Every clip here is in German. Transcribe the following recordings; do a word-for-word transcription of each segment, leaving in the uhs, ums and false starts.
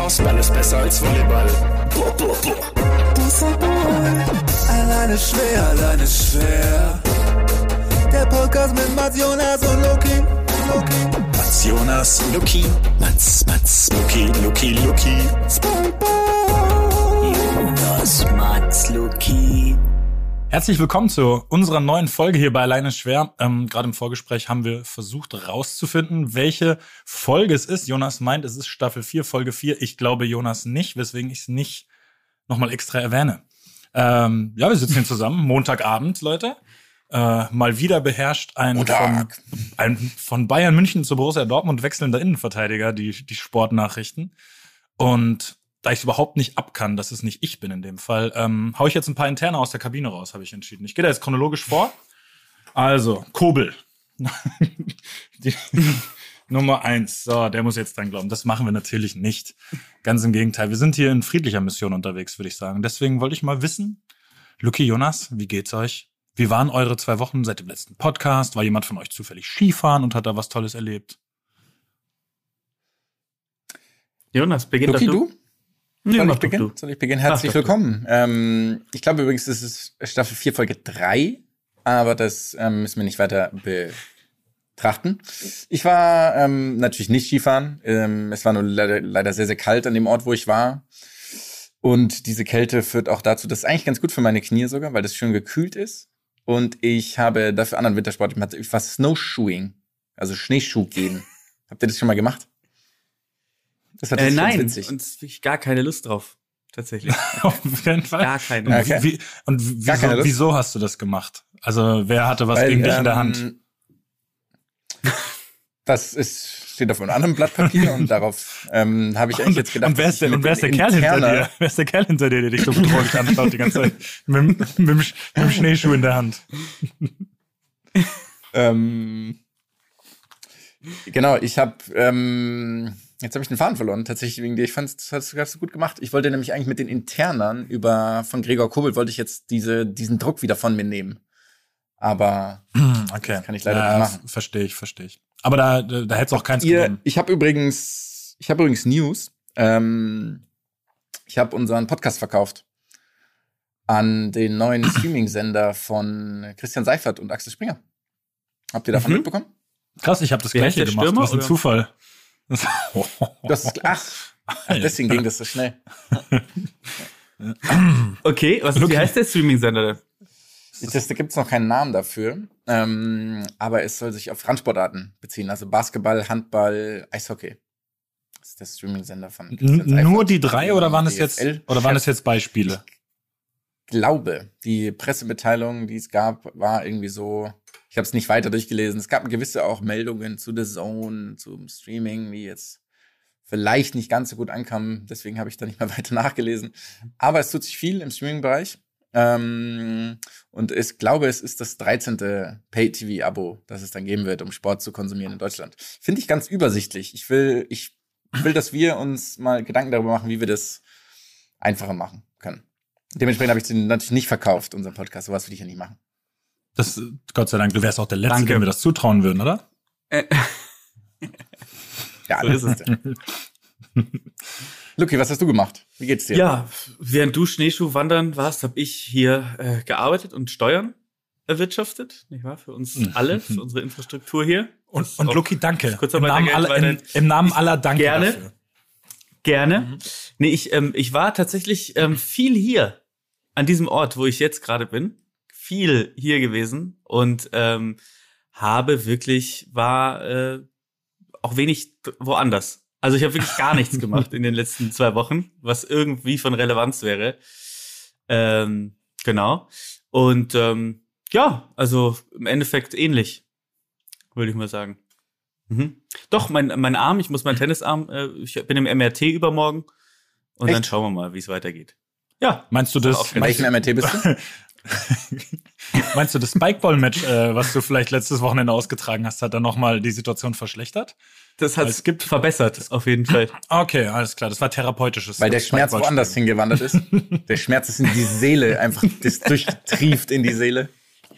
Basketball ist besser als Volleyball. Boah, boah, boah. Fußball. Alleine schwer, alleine schwer. Der Podcast mit Mats, Jonas und Loki. Loki. Mats, Jonas, Loki. Mats, Mats, Loki, Loki, Loki. Spongebob. Jonas, Mats, Loki. Herzlich willkommen zu unserer neuen Folge hier bei Alleine schwer. Ähm, Gerade im Vorgespräch haben wir versucht rauszufinden, welche Folge es ist. Jonas meint, es ist Staffel vier, Folge vier. Ich glaube Jonas nicht, weswegen ich es nicht nochmal extra erwähne. Ähm, ja, wir sitzen hier zusammen, Montagabend, Leute. Äh, mal wieder beherrscht ein von, ein von Bayern München zu Borussia Dortmund wechselnder Innenverteidiger die, die Sportnachrichten. Und da ich es überhaupt nicht ab kann, dass es nicht ich bin in dem Fall, ähm, hau ich jetzt ein paar Interne aus der Kabine raus, habe ich entschieden. Ich gehe da jetzt chronologisch vor. Also, Kobel. Die, Nummer eins. So, der muss jetzt dran glauben. Das machen wir natürlich nicht. Ganz im Gegenteil. Wir sind hier in friedlicher Mission unterwegs, würde ich sagen. Deswegen wollte ich mal wissen, Luki, Jonas, wie geht's euch? Wie waren eure zwei Wochen seit dem letzten Podcast? War jemand von euch zufällig Skifahren und hat da was Tolles erlebt? Jonas, beginn Luki, doch du? Nee, Soll mach ich doch beginnen? du. Soll ich beginnen? Herzlich Mach doch willkommen. Ähm, ich glaube übrigens, das ist Staffel vier, Folge drei, aber das ähm, müssen wir nicht weiter betrachten. Ich war ähm, natürlich nicht Skifahren. Ähm, es war nur leider, leider sehr, sehr kalt an dem Ort, wo ich war. Und diese Kälte führt auch dazu, das ist eigentlich ganz gut für meine Knie sogar, weil das schön gekühlt ist. Und ich habe dafür anderen Wintersport gemacht. Ich war Snowshoeing, also Schneeschuh gehen. Habt ihr das schon mal gemacht? Das war Äh, ganz nein, witzig. und ich gar keine Lust drauf. Tatsächlich. Auf jeden Fall. Gar keine. Und, Okay. wie, und Gar keine wieso, Lust? wieso hast du das gemacht? Also, wer hatte was Weil, gegen dich in der ähm, Hand? Das ist, steht auf einem anderen Blatt Papier und darauf ähm, habe ich eigentlich jetzt gedacht. Und wer ist der, dass ich und wer ist der mit Kerl hinter interner- dir? Wer ist der Kerl hinter dir, der dich so bedrohlich anschaut die ganze Zeit? Mit, dem- mit, dem Sch- mit dem Schneeschuh in der Hand. Ähm, genau, ich habe ähm, jetzt habe ich den Faden verloren, tatsächlich wegen dir. Ich fand, das hast du ganz gut gemacht. Ich wollte nämlich eigentlich mit den Internern über von Gregor Kobel wollte ich jetzt diese diesen Druck wieder von mir nehmen. Aber Okay. das kann ich leider ja, nicht machen. Verstehe ich, verstehe ich. Aber da, da, da hätte es auch keins Ihr, gegeben. ich habe übrigens, ich habe übrigens News. Ähm, ich habe unseren Podcast verkauft an den neuen Streaming-Sender von Christian Seifert und Axel Springer. Habt ihr davon Mhm. mitbekommen? Krass, ich habe das Wer ist Gleiche der gemacht. Stürmer, Was ein oder? Zufall. Das ist, ach, ach, deswegen ging das so schnell. Okay, was, wie heißt der Streaming-Sender denn? Das, da gibt es noch keinen Namen dafür, ähm, aber es soll sich auf Randsportarten beziehen, also Basketball, Handball, Eishockey. Das ist der Streaming-Sender von Christian N- Seifert. Nur die drei oder waren es D F jetzt L. oder waren es jetzt Beispiele? Ich glaube, die Pressemitteilung, die es gab, war irgendwie so, ich habe es nicht weiter durchgelesen. Es gab gewisse auch Meldungen zu The Zone, zum Streaming, die jetzt vielleicht nicht ganz so gut ankamen. Deswegen habe ich da nicht mehr weiter nachgelesen. Aber es tut sich viel im Streaming-Bereich. Ähm, und ich glaube, es ist das dreizehnte Pay-T V-Abo, das es dann geben wird, um Sport zu konsumieren in Deutschland. Finde ich ganz übersichtlich. Ich will, ich will, dass wir uns mal Gedanken darüber machen, wie wir das einfacher machen können. Dementsprechend habe ich den natürlich nicht verkauft, unseren Podcast. Sowas will ich ja nicht machen. Das, Gott sei Dank, du wärst auch der Letzte, Danke. dem wir das zutrauen würden, oder? Äh, Ja, so ist es. Luki, was hast du gemacht? Wie geht's dir? Ja, während du Schneeschuh wandern warst, habe ich hier äh, gearbeitet und Steuern erwirtschaftet, nicht wahr? Für uns alle, für unsere Infrastruktur hier. Und, Das und auch Luki, danke. Im Kurzarbeitergeld Namen, aller, im, weiterhin. Im Namen aller danke Gerne. dafür. Gerne. Mhm. Nee, ich, ähm, ich war tatsächlich ähm, viel hier, an diesem Ort, wo ich jetzt gerade bin. Viel hier gewesen und ähm, habe wirklich, war äh, auch wenig woanders. Also ich habe wirklich gar nichts gemacht in den letzten zwei Wochen, was irgendwie von Relevanz wäre. Ähm, genau. Und ähm, ja, also im Endeffekt ähnlich, würde ich mal sagen. Mhm. Doch, mein, mein Arm, ich muss meinen Tennisarm, äh, ich bin im M R T übermorgen und Echt? dann schauen wir mal, wie es weitergeht. Ja, Meinst du das? Auch In welchem M R T bist du? Meinst du das Spikeball-Match, äh, was du vielleicht letztes Wochenende ausgetragen hast, hat dann nochmal die Situation verschlechtert? das hat Es es gibt- verbessert, auf jeden Fall. Okay, alles klar. Das war therapeutisches. Weil der Schmerz Spikeball-Spiel. woanders hingewandert ist. Der Schmerz ist in die Seele, einfach das durchtrieft in die Seele.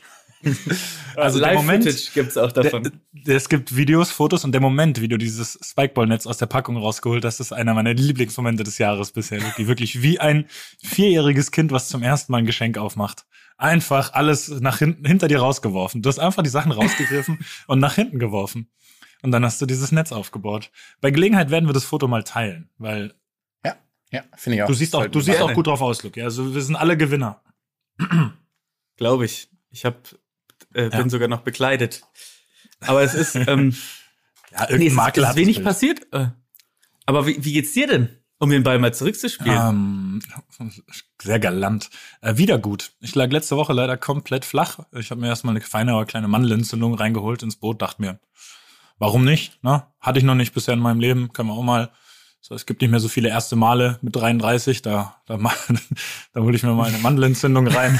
Also der Moment, Live-Footage gibt's auch davon. Der, der, es gibt Videos, Fotos und der Moment, wie du dieses Spikeball-Netz aus der Packung rausgeholt hast, ist einer meiner Lieblingsmomente des Jahres bisher. Wirklich, wirklich wie ein vierjähriges Kind, was zum ersten Mal ein Geschenk aufmacht. Einfach alles nach hinten, hinter dir rausgeworfen. Du hast einfach die Sachen rausgegriffen und nach hinten geworfen. Und dann hast du dieses Netz aufgebaut. Bei Gelegenheit werden wir das Foto mal teilen, weil Ja, ja, finde ich auch. du siehst auch, du siehst auch gut drauf aus, Luke. Also wir sind alle Gewinner. Glaube ich. Ich hab, äh, bin Ja. sogar noch bekleidet. Aber es ist, ähm, Ja, nee, es ist, Makler es ist hat wenig das passiert. Äh, Aber wie, wie geht's dir denn, um den Ball mal zurückzuspielen? Ähm, sehr galant. Äh, wieder gut. Ich lag letzte Woche leider komplett flach. Ich habe mir erstmal eine feine, aber kleine Mandelentzündung reingeholt ins Boot. Dachte mir, warum nicht? Ne? Hatte ich noch nicht bisher in meinem Leben. Kann man auch mal. So, es gibt nicht mehr so viele erste Male mit dreiunddreißig. Da, da, da hole ich mir mal eine Mandelentzündung rein.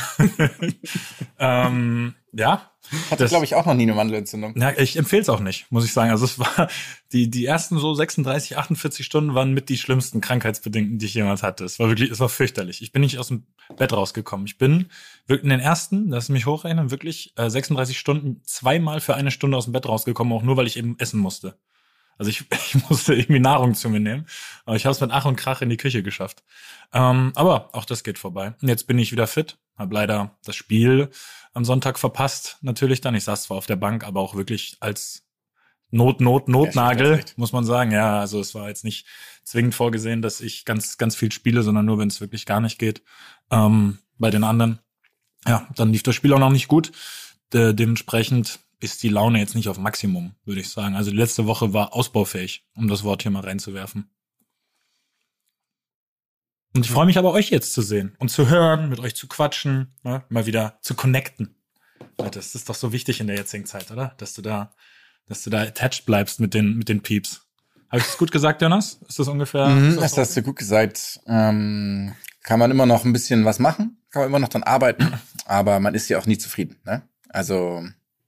ähm, ja. Ich hatte, glaube ich, auch noch nie eine Mandelentzündung. Ja, ich empfehle es auch nicht, muss ich sagen. Also es war die die ersten so sechsunddreißig, achtundvierzig Stunden waren mit die schlimmsten krankheitsbedingten, die ich jemals hatte. Es war wirklich, es war fürchterlich. Ich bin nicht aus dem Bett rausgekommen. Ich bin wirklich in den ersten, lass mich hochrechnen, wirklich äh, sechsunddreißig Stunden zweimal für eine Stunde aus dem Bett rausgekommen, auch nur weil ich eben essen musste. Also ich, ich musste irgendwie Nahrung zu mir nehmen. Aber ich habe es mit Ach und Krach in die Küche geschafft. Ähm, aber auch das geht vorbei. Und jetzt bin ich wieder fit. Hab leider das Spiel am Sonntag verpasst, natürlich dann. Ich saß zwar auf der Bank, aber auch wirklich als Not, Not, Notnagel, Ja, muss man sagen. Ja, also es war jetzt nicht zwingend vorgesehen, dass ich ganz, ganz viel spiele, sondern nur, wenn es wirklich gar nicht geht. Ähm, bei den anderen. Ja, dann lief das Spiel auch noch nicht gut. De- dementsprechend ist die Laune jetzt nicht auf Maximum, würde ich sagen. Also die letzte Woche war ausbaufähig, um das Wort hier mal reinzuwerfen. Und ich freue mich aber, euch jetzt zu sehen und zu hören, mit euch zu quatschen, ne? Mal wieder zu connecten. Das ist doch so wichtig in der jetzigen Zeit, oder? Dass du da, dass du da attached bleibst mit den, mit den Peeps. Habe ich das gut gesagt, Jonas? Ist das ungefähr? Mhm, ist das hast du gut gesagt. Ähm, kann man immer noch ein bisschen was machen, kann man immer noch dran arbeiten, aber man ist ja auch nie zufrieden, ne? Also,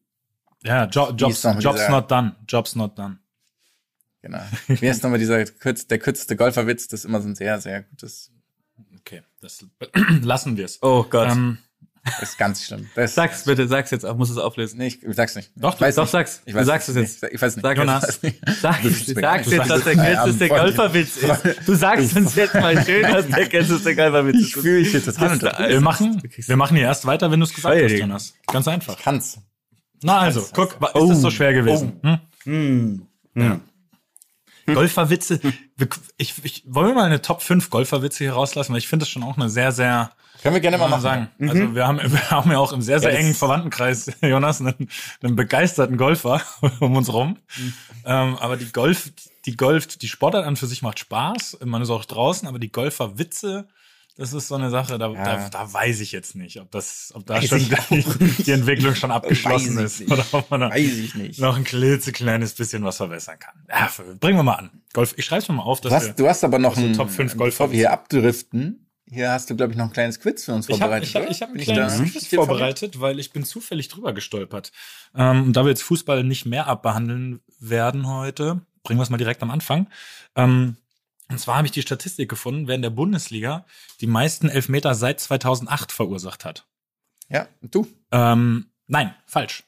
Ja, jo Wie Jobs, ist noch mit Jobs dieser- not done. Jobs not done. genau. Wie ist nochmal dieser kürz, der kürzeste Golferwitz? Das ist immer so ein sehr, sehr gutes, Okay, das lassen wir es. Oh Gott. Ähm, das ist ganz schlimm. Das, sag's bitte, sag's jetzt auch, muss es auflösen. Nee, ich, ich sag's nicht. Doch, ich weiß doch, nicht. sag's. Ich Du weiß sagst nicht. es jetzt. Ich weiß nicht. Sag Jonas. es. Ich Sag, Du bist mir sag's geil. jetzt, dass der Ja, kürzeste voll. Golferwitz ist. Du sagst uns jetzt mal schön, dass der kürzeste Golferwitz ist. Ich fühle mich jetzt total Das- unter. wir machen, wir machen hier erst weiter, wenn du es gesagt hast, Feuerring. Jonas. Ganz einfach. Kann's. Na also, guck, wa- ist das so schwer gewesen? Hm? Hm. Ja. Golferwitze. Wir- Ich, ich, wollen wir mal eine Top fünf Golferwitze hier rauslassen? Weil ich finde das schon auch eine sehr, sehr, Können wir gerne mal kann man machen. sagen. Also wir haben, wir haben ja auch im sehr, sehr Ja, das- engen Verwandtenkreis, Jonas, einen, einen begeisterten Golfer um uns rum. Ähm, aber die Golf, die Golf, die Sportart an für sich macht Spaß. Man ist auch draußen, aber die Golferwitze, das ist so eine Sache, da, Ja. da, da weiß ich jetzt nicht, ob das, ob da Weiß schon ich auch die, die Entwicklung schon abgeschlossen Weiß ist. ich nicht. Oder ob man da Weiß ich nicht. noch ein klitzekleines bisschen was verbessern kann. Ja, bringen wir mal an. Golf, ich schreib's mir mal auf, dass Du wir, hast, du hast aber noch also ein, Top fünf bevor wir Golfer. hier abdriften, hier hast du, glaube ich, noch ein kleines Quiz für uns Ich habe vorbereitet. ich hab, oder? ich hab ein Bin kleines da Quiz viel verwirrt? vorbereitet, weil ich bin zufällig drüber gestolpert. Ähm, und da wir jetzt Fußball nicht mehr abbehandeln werden heute, bringen wir es mal direkt am Anfang. Ähm, und zwar habe ich die Statistik gefunden, wer in der Bundesliga die meisten Elfmeter seit zweitausendacht verursacht hat. Ja, du. Ähm, nein, falsch.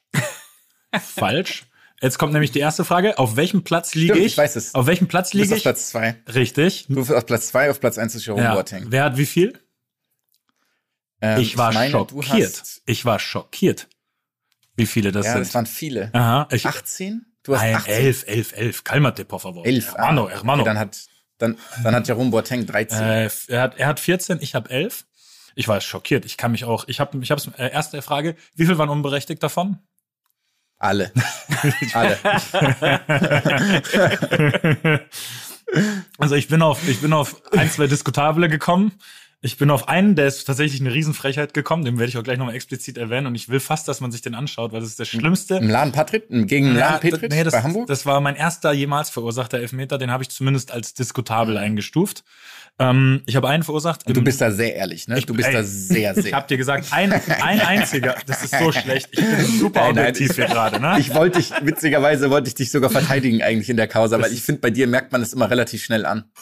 falsch. Jetzt kommt nämlich die erste Frage. Auf welchem Platz liege Stimmt, ich? ich weiß es. Auf welchem Platz Du bist liege auf ich? Platz zwei. Richtig. Du bist auf Platz zwei, auf Platz eins ist Jerome Ja. Boateng. Wer hat wie viel? Ähm, Ich war meine, du schockiert. hast- Ich war schockiert. Wie viele das Ja, sind. das waren viele. Aha, ich, achtzehn? Du hast Nein, achtzehn. elf, elf, elf. Calmate, por favor. Elf. Hermano, ah, hermano. okay, dann hat, dann, dann hat Jerome Boateng dreizehn. Äh, er, hat, er hat vierzehn, ich habe elf. Ich war schockiert. Ich kann mich auch, ich habe, ich habe äh, erste Frage, wie viel waren unberechtigt davon? Alle. Alle. Also ich bin auf, ich bin auf ein, zwei Diskutable gekommen. Ich bin auf einen, der ist tatsächlich eine Riesenfrechheit gekommen, den werde ich auch gleich nochmal explizit erwähnen und ich will fast, dass man sich den anschaut, weil das ist der schlimmste. Im Laden Patrit, gegen den Ja, Laden Petrit nee, das, bei Hamburg. das war mein erster jemals verursachter Elfmeter, den habe ich zumindest als diskutabel eingestuft. Ähm, ich habe einen verursacht. Und du im- bist da sehr ehrlich, ne? Ich- Du bist ey, da sehr, sehr. Ich habe dir gesagt, ein, ein einziger, das ist so schlecht. Ich bin super Nein, nein, objektiv hier gerade, ne? Ich wollte dich, witzigerweise wollte ich dich sogar verteidigen eigentlich in der Causa, weil ich finde, bei dir merkt man es immer relativ schnell an.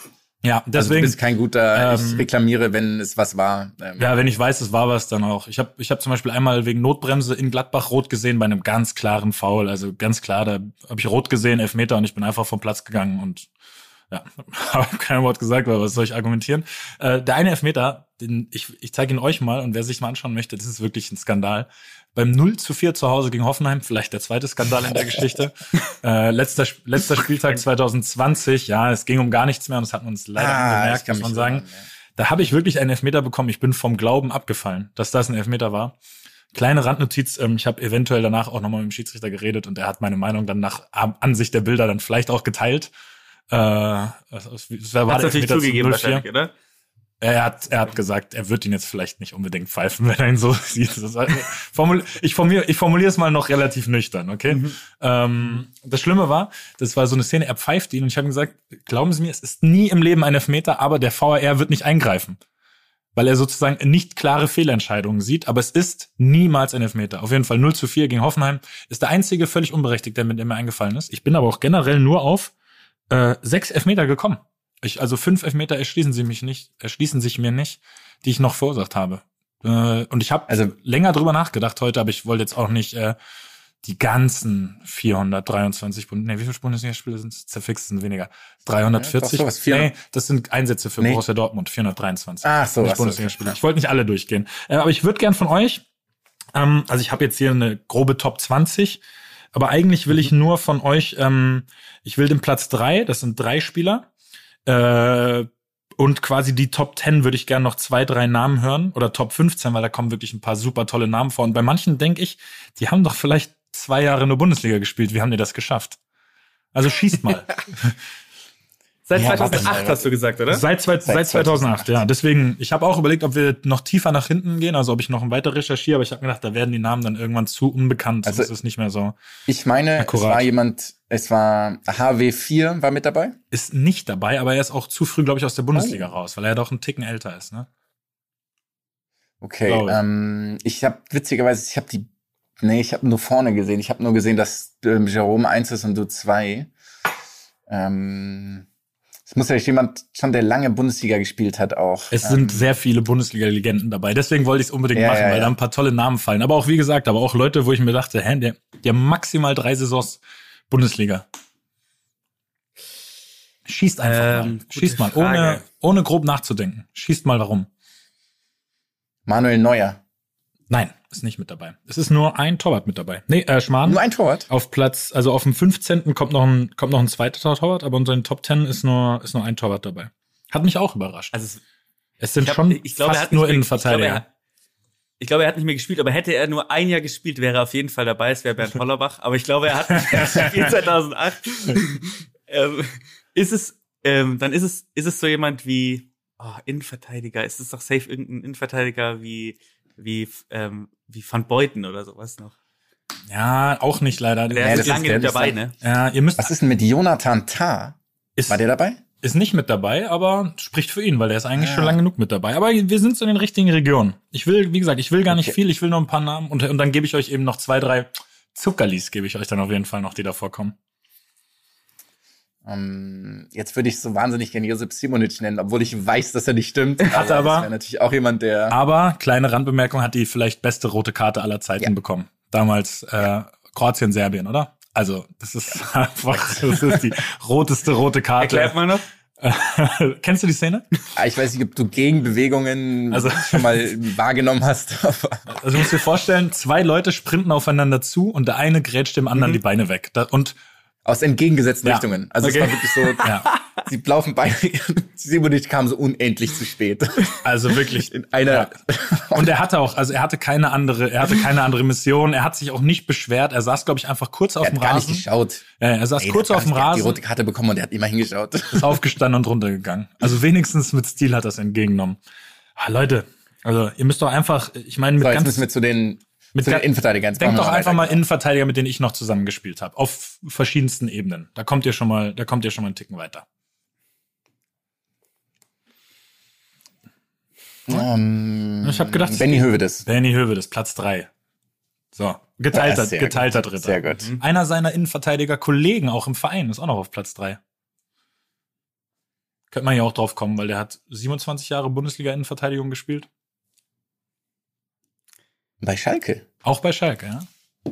Ja, Also deswegen. du bist kein guter, ähm, ich reklamiere, wenn es was war. Ähm, Ja, wenn ich weiß, es war was, dann auch. Ich habe ich hab zum Beispiel einmal wegen Notbremse in Gladbach rot gesehen bei einem ganz klaren Foul. Also ganz klar, da habe ich rot gesehen, Elfmeter, und ich bin einfach vom Platz gegangen und ja, habe kein Wort gesagt, weil was soll ich argumentieren? Äh, der eine Elfmeter, den ich, ich zeige ihn euch mal, und wer sich mal anschauen möchte, das ist wirklich ein Skandal. Beim null zu vier zu Hause gegen Hoffenheim, vielleicht der zweite Skandal in der Geschichte. Äh, letzter, letzter Spieltag zwanzig zwanzig, ja, es ging um gar nichts mehr und das hat man uns leider Ah, angemerkt, ich kann muss man mich sagen. erinnern, ja. Da habe ich wirklich einen Elfmeter bekommen. Ich bin vom Glauben abgefallen, dass das ein Elfmeter war. Kleine Randnotiz, ähm, ich habe eventuell danach auch nochmal mit dem Schiedsrichter geredet und er hat meine Meinung dann nach Ansicht der Bilder dann vielleicht auch geteilt. Äh, das, das war Hat's der natürlich Elfmeter zugegeben zu null vier. wahrscheinlich, oder? Er hat, er hat gesagt, er wird ihn jetzt vielleicht nicht unbedingt pfeifen, wenn er ihn so sieht. Das heißt, formul, ich formuliere ich formuliere es mal noch relativ nüchtern, okay? Mhm. Ähm, das Schlimme war, das war so eine Szene, er pfeift ihn und ich habe ihm gesagt, glauben Sie mir, es ist nie im Leben ein Elfmeter, aber der V A R wird nicht eingreifen. Weil er sozusagen nicht klare Fehlentscheidungen sieht, aber es ist niemals ein Elfmeter. Auf jeden Fall null zu vier gegen Hoffenheim ist der einzige völlig unberechtigt, der mit dem mir eingefallen ist. Ich bin aber auch generell nur auf äh, sechs Elfmeter gekommen. Ich, also fünf Elfmeter erschließen sie mich nicht, erschließen sich mir nicht, die ich noch verursacht habe. Äh, und ich habe Also- länger drüber nachgedacht heute, aber ich wollte jetzt auch nicht äh, die ganzen vierhundertdreiundzwanzig Bund, nee, wie viele Bundesligaspiele sind es? Zerfixt sind weniger. dreihundertvierzig? Ja, doch, sowas, vierhundert. Nee, das sind Einsätze für Nee. Borussia Dortmund, vierhundertdreiundzwanzig. Ach so, Nicht ach so, Bundesligaspiele. okay. Ich wollte nicht alle durchgehen. Äh, aber ich würde gern von euch, ähm, also ich habe jetzt hier eine grobe Top zwanzig, aber eigentlich will ich nur von euch, ähm, ich will den Platz drei, das sind drei Spieler, äh, und quasi die Top zehn würde ich gerne noch zwei, drei Namen hören. Oder Top fünfzehn, weil da kommen wirklich ein paar super tolle Namen vor. Und bei manchen denke ich, die haben doch vielleicht zwei Jahre in der Bundesliga gespielt. Wie haben die das geschafft? Also schießt mal. Seit Ja, zweitausendacht warte mal. hast du gesagt, oder? Seit, zwei, seit zweitausendacht, ja. Deswegen, ich habe auch überlegt, ob wir noch tiefer nach hinten gehen, also ob ich noch weiter recherchiere. Aber ich habe gedacht, da werden die Namen dann irgendwann zu unbekannt. Also- das ist nicht mehr so. Ich meine, Akkurat. es war jemand, es war H W vier war mit dabei. Ist nicht dabei, aber er ist auch zu früh, glaube ich, aus der Bundesliga Oh. raus, weil er ja doch einen Ticken älter ist, ne? Okay, Glaube ich. ähm, ich habe witzigerweise, ich habe die, nee, ich habe nur vorne gesehen. Ich habe nur gesehen, dass ähm, Jerome eins ist und du zwei. Ähm, es muss ja jemand schon, der lange Bundesliga gespielt hat, auch. Es ähm, sind sehr viele Bundesliga-Legenden dabei. Deswegen wollte ich es unbedingt Ja, machen, ja, weil ja. da ein paar tolle Namen fallen. Aber auch, wie gesagt, aber auch Leute, wo ich mir dachte, hä, der, der maximal drei Saisons Bundesliga. Schießt einfach Ähm, mal. Schießt mal, gute ohne, Frage. ohne grob nachzudenken. Schießt mal, warum. Manuel Neuer. Nein, ist nicht mit dabei. Es ist nur ein Torwart mit dabei. Nee, äh, Schmarrn. Nur ein Torwart. Auf Platz, also auf dem fünfzehnten kommt noch ein, kommt noch ein zweiter Torwart, aber unter den Top zehn ist nur, ist nur ein Torwart dabei. Hat mich auch überrascht. Also es, Es sind ich hab- schon ich glaube, er fast hat nicht nur mehr- Innenverteidiger. Ich glaube, er, ich glaube, er hat nicht mehr gespielt, aber hätte er nur ein Jahr gespielt, wäre er auf jeden Fall dabei. Es wäre Bernd Hollerbach. Aber ich glaube, er hat nicht mehr gespielt zweitausendacht. ähm, ist es, ähm, dann ist es, ist es so jemand wie oh, Innenverteidiger. Ist es doch safe irgendein Innenverteidiger wie wie ähm, wie Van Beuten oder sowas noch. Ja, auch nicht leider. Der Nee, ist das lange ist der nicht dabei, nicht ne? Ja, ihr müsst, Was ist denn mit Jonathan Tah? ist, War der dabei? ist nicht mit dabei, aber spricht für ihn, weil der ist eigentlich Ja. schon lange genug mit dabei. Aber wir sind so in den richtigen Regionen. Ich will, wie gesagt, ich will gar nicht Okay. viel, ich will nur ein paar Namen und, und dann gebe ich euch eben noch zwei, drei Zuckerlis, gebe ich euch dann auf jeden Fall noch, die da vorkommen. Ähm, jetzt würde ich so wahnsinnig gerne Josip Simonic nennen, obwohl ich weiß, dass er nicht stimmt. Hat er aber- Das wäre natürlich auch jemand, der. Aber, kleine Randbemerkung, hat die vielleicht beste rote Karte aller Zeiten Ja. bekommen. Damals äh, Kroatien, Serbien, oder? Also, das ist einfach, das ist die roteste rote Karte. Erklärt mal noch. Kennst du die Szene? Ah, ich weiß nicht, ob du Gegenbewegungen Also- schon mal wahrgenommen hast. Aber Also du musst dir vorstellen, zwei Leute sprinten aufeinander zu und der eine grätscht dem anderen die Beine weg. Da, und aus entgegengesetzten Ja. Richtungen. Also Okay. es war wirklich so, ja, sie laufen beide. Simonic kam so unendlich zu spät. also wirklich. In einer. Ja. Und er hatte auch, also er hatte keine andere, er hatte keine andere Mission. Er hat sich auch nicht beschwert. Er saß, glaube ich, einfach kurz auf Er dem hat gar nicht Rasen. geschaut. Ja, er saß Ey, kurz der auf hat dem gar nicht die Rasen, rote Karte bekommen und er hat immer hingeschaut. ist aufgestanden und runtergegangen. Also wenigstens mit Stil hat er es entgegengenommen. Ah, Leute, also ihr müsst doch einfach, ich meine, mit So, jetzt ganz müssen wir zu den, Mit zu den ga- Innenverteidigern. Jetzt Denkt machen doch wir einfach mal weiter. Innenverteidiger, mit denen ich noch zusammengespielt habe. Auf verschiedensten Ebenen. Da kommt ihr schon mal, da kommt ihr schon mal einen Ticken weiter. Ähm, Ich hab gedacht, Benny Hövedes. Benny Hövedes, Platz drei. So, geteilter, Ja, sehr geteilter gut. Dritter. Sehr gut. Einer seiner Innenverteidiger-Kollegen auch im Verein ist auch noch auf Platz drei. Könnte man ja auch drauf kommen, weil der hat siebenundzwanzig Jahre Bundesliga-Innenverteidigung gespielt. Bei Schalke. Auch bei Schalke, ja.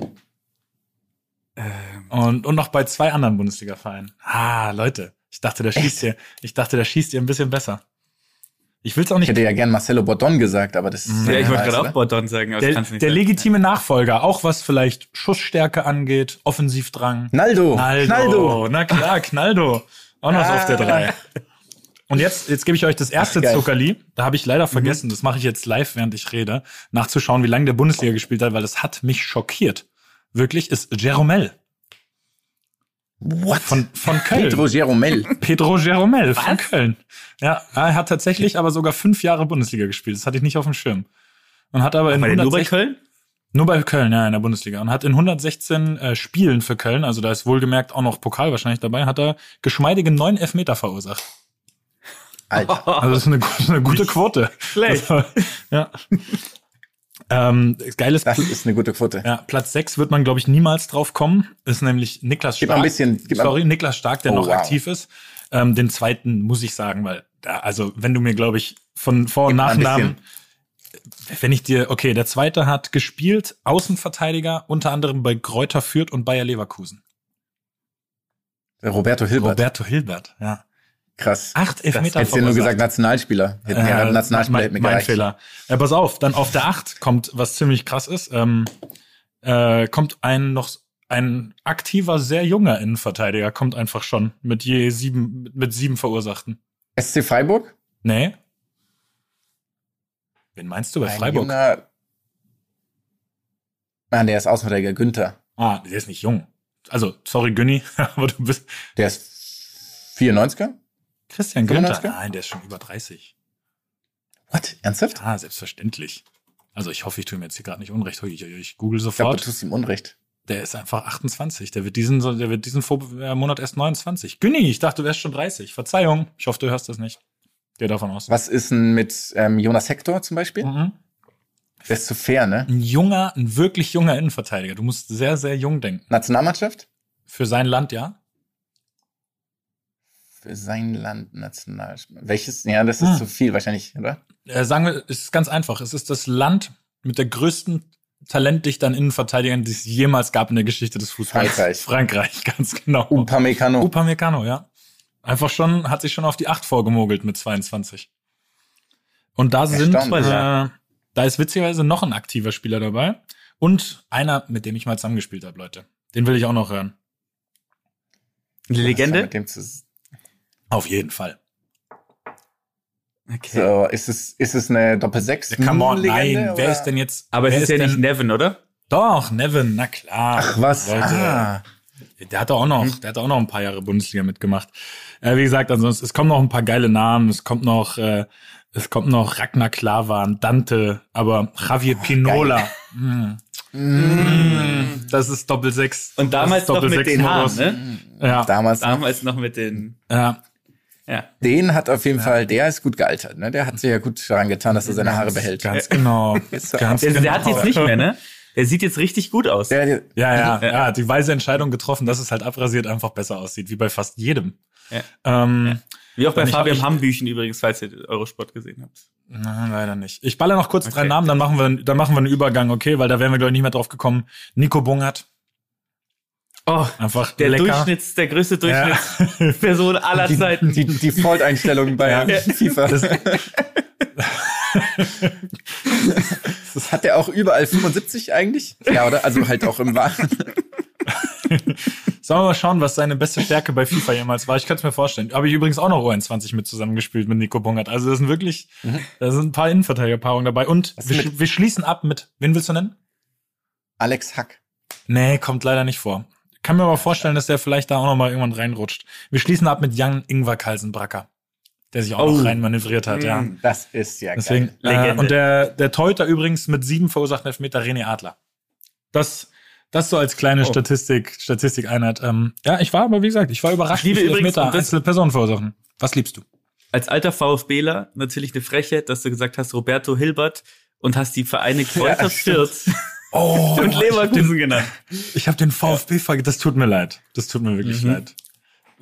Ähm, Und, und noch bei zwei anderen Bundesliga-Vereinen. Ah, Leute, ich dachte, der schießt ihr, ich dachte, der schießt ihr ein bisschen besser. Ich will's auch Ich nicht. hätte ja gern Marcelo Bordon gesagt, aber das ist ja, ich wollte heiß, gerade auch ne? Bordon sagen, aber das Der, kannst du nicht der sagen. legitime Nachfolger, auch was vielleicht Schussstärke angeht, Offensivdrang. Naldo. Knaldo. Knaldo. Na klar, Knaldo. Auch noch Ah. auf der drei. Und jetzt, jetzt gebe ich euch das erste Ach, geil. Zuckerli. Da habe ich leider vergessen, das mache ich jetzt live, während ich rede, nachzuschauen, wie lange der Bundesliga gespielt hat, weil das hat mich schockiert. Wirklich, ist Jeromel. What? Von, von Köln. Pedro Jeromel. Pedro Jeromel von Köln. Ja, er hat tatsächlich aber sogar fünf Jahre Bundesliga gespielt. Das hatte ich nicht auf dem Schirm. Und hat aber in War der nur bei hundertsechzehn Köln? Nur bei Köln, ja, in der Bundesliga. Und hat in hundertsechzehn äh, Spielen für Köln, also da ist wohlgemerkt auch noch Pokal wahrscheinlich dabei, hat er geschmeidige neun Elfmeter verursacht. Alter. Also das ist eine, gu- eine gute Quote. Schlecht. Das, ja. ähm, geiles Das Pl- ist eine gute Quote. ja, Platz sechs wird man, glaube ich, niemals drauf kommen. Ist nämlich Niklas Gib Stark. mal ein bisschen. Gib mal, Sorry, Niklas Stark, der Oh, noch wow. aktiv ist. Ähm, den zweiten muss ich sagen, weil, da, also wenn du mir, glaube ich, von Vor- und Gib mal ein Nachnamen, wenn ich dir, okay, der zweite hat gespielt, Außenverteidiger, unter anderem bei Greuther Fürth und Bayer Leverkusen. Roberto Hilbert. Roberto Hilbert, ja. Krass. Acht Elfmeter Hättest du nur gesagt Nationalspieler. Hätten Äh, ja Nationalspieler mein, hätte mir mein gereicht. Fehler. Äh, pass auf, dann auf der acht kommt, was ziemlich krass ist, ähm, äh, kommt ein noch ein aktiver, sehr junger Innenverteidiger, kommt einfach schon mit je sieben, mit sieben Verursachten. S C Freiburg? Nee. Wen meinst du bei Ein Freiburg? Junger, Mann, der ist Außenverteidiger, Günther. Ah, der ist nicht jung. Also, sorry, Günni, aber du bist Der ist vierundneunziger? Christian Günther. fünfundneunziger? Nein, der ist schon über dreißig. What? Ernsthaft? Ah, selbstverständlich. Also, ich hoffe, ich tue mir jetzt hier gerade nicht unrecht. Ich, ich google Ich glaube, sofort. du tust ihm Unrecht. Der ist einfach achtundzwanzig. Der wird diesen, der wird diesen Vor- äh, Monat erst neunundzwanzig. Günni, ich dachte, du wärst schon dreißig. Verzeihung. Ich hoffe, du hörst das nicht. Geh davon aus. Was ist denn mit ähm, Jonas Hector zum Beispiel? Mhm. Der ist zu fair, ne? Ein junger, ein wirklich junger Innenverteidiger. Du musst sehr, sehr jung denken. Nationalmannschaft? Für sein Land, ja. Für sein Land national. Welches? Ja, das ist Hm. zu viel wahrscheinlich, oder? Äh, sagen wir, es ist ganz einfach. Es ist das Land mit der größten talentdichteren Innenverteidigern, die es jemals gab in der Geschichte des Fußballs. Frankreich. Frankreich, ganz genau. Upamecano. Upamecano, ja. Einfach schon, hat sich schon auf die acht vorgemogelt mit zweiundzwanzig. Und da sind, Erstaunlich, äh, ja. da ist witzigerweise noch ein aktiver Spieler dabei. Und einer, mit dem ich mal zusammengespielt habe, Leute. Den will ich auch noch hören. Eine Was hat Legende? mit dem zu, Auf jeden Fall. Okay. so, ist es, ist es eine Doppel-Sechs? Come on, Legende, nein, wer oder? ist denn jetzt? Aber es wer ist ja denn, nicht Nevin, oder? Doch, Nevin, na klar. Ach, was? Leute. Ah. Der hat auch noch, der hat auch noch ein paar Jahre Bundesliga mitgemacht. Äh, wie gesagt, ansonsten, es kommen noch ein paar geile Namen. Es kommt noch, äh, es kommt noch Ragnar Klavan, Dante, aber Javier Pinola. Mm. Mm. Das ist Doppel-Sechs. Und damals Das ist noch mit den Haaren, Doppel-Sechs-Modus. ne? Ja, Damals. Damals noch mit den, ja. ja. Den hat auf jeden Fall, der ist gut gealtert, ne? Der hat sich ja gut daran getan, dass er seine Haare behält. Ganz genau. Ist er Ganz Der, genau. der hat jetzt nicht mehr, ne? Der sieht jetzt richtig gut aus. Der, der, Ja, ja, ja, ja, die weise Entscheidung getroffen, dass es halt abrasiert einfach besser aussieht, wie bei fast jedem. Ja. Ähm, Wie auch bei Und ich hab Fabian mich- Hambüchen übrigens, falls ihr Eurosport gesehen habt. Nein, leider nicht. Ich baller noch kurz drei Okay. Namen, dann machen wir, dann machen wir einen Übergang, okay? Weil da wären wir, glaube ich, nicht mehr drauf gekommen. Nico Bungert. Oh, Einfach der lecker. Durchschnitts, der größte Ja. Durchschnittsperson aller die, Zeiten. die Default-Einstellung bei Ja. FIFA. Das, Hat der auch überall fünfundsiebzig eigentlich? Ja, oder? Also halt auch im Wahren. sollen wir mal schauen, was seine beste Stärke bei FIFA jemals war. Ich könnte es mir vorstellen. Habe ich übrigens auch noch U einundzwanzig mit zusammengespielt mit Nico Bungert. Also das sind wirklich, da sind ein paar Innenverteidigerpaarungen dabei. Und Was wir, mit- sch- wir schließen ab mit, wen willst du nennen? Alex Hack. Nee, kommt leider nicht vor. Kann mir aber vorstellen, dass der vielleicht da auch noch mal irgendwann reinrutscht. Wir schließen ab mit Jan Ingvar Kalsenbracker, der sich auch Oh. noch rein manövriert hat, ja. Mm. Das ist ja Deswegen, geil. äh, Legende. und der, der Torhüter übrigens mit sieben verursachten Elfmeter, René Adler. Das, das so als kleine Oh. Statistik, Statistikeinheit. Ähm, ja, ich war aber, wie gesagt, ich war überrascht, Ich liebe wie viele übrigens, Elfmeter und das- einzelne Personen verursachen. Was liebst du? Als alter VfBler natürlich eine Frechheit, dass du gesagt hast, Roberto Hilbert und hast die Vereine Greuther Ja, stimmt. Fürth Oh, und Leverkusen genannt. ich habe den VfB vergessen. Das tut mir leid. Das tut mir wirklich Mhm. leid.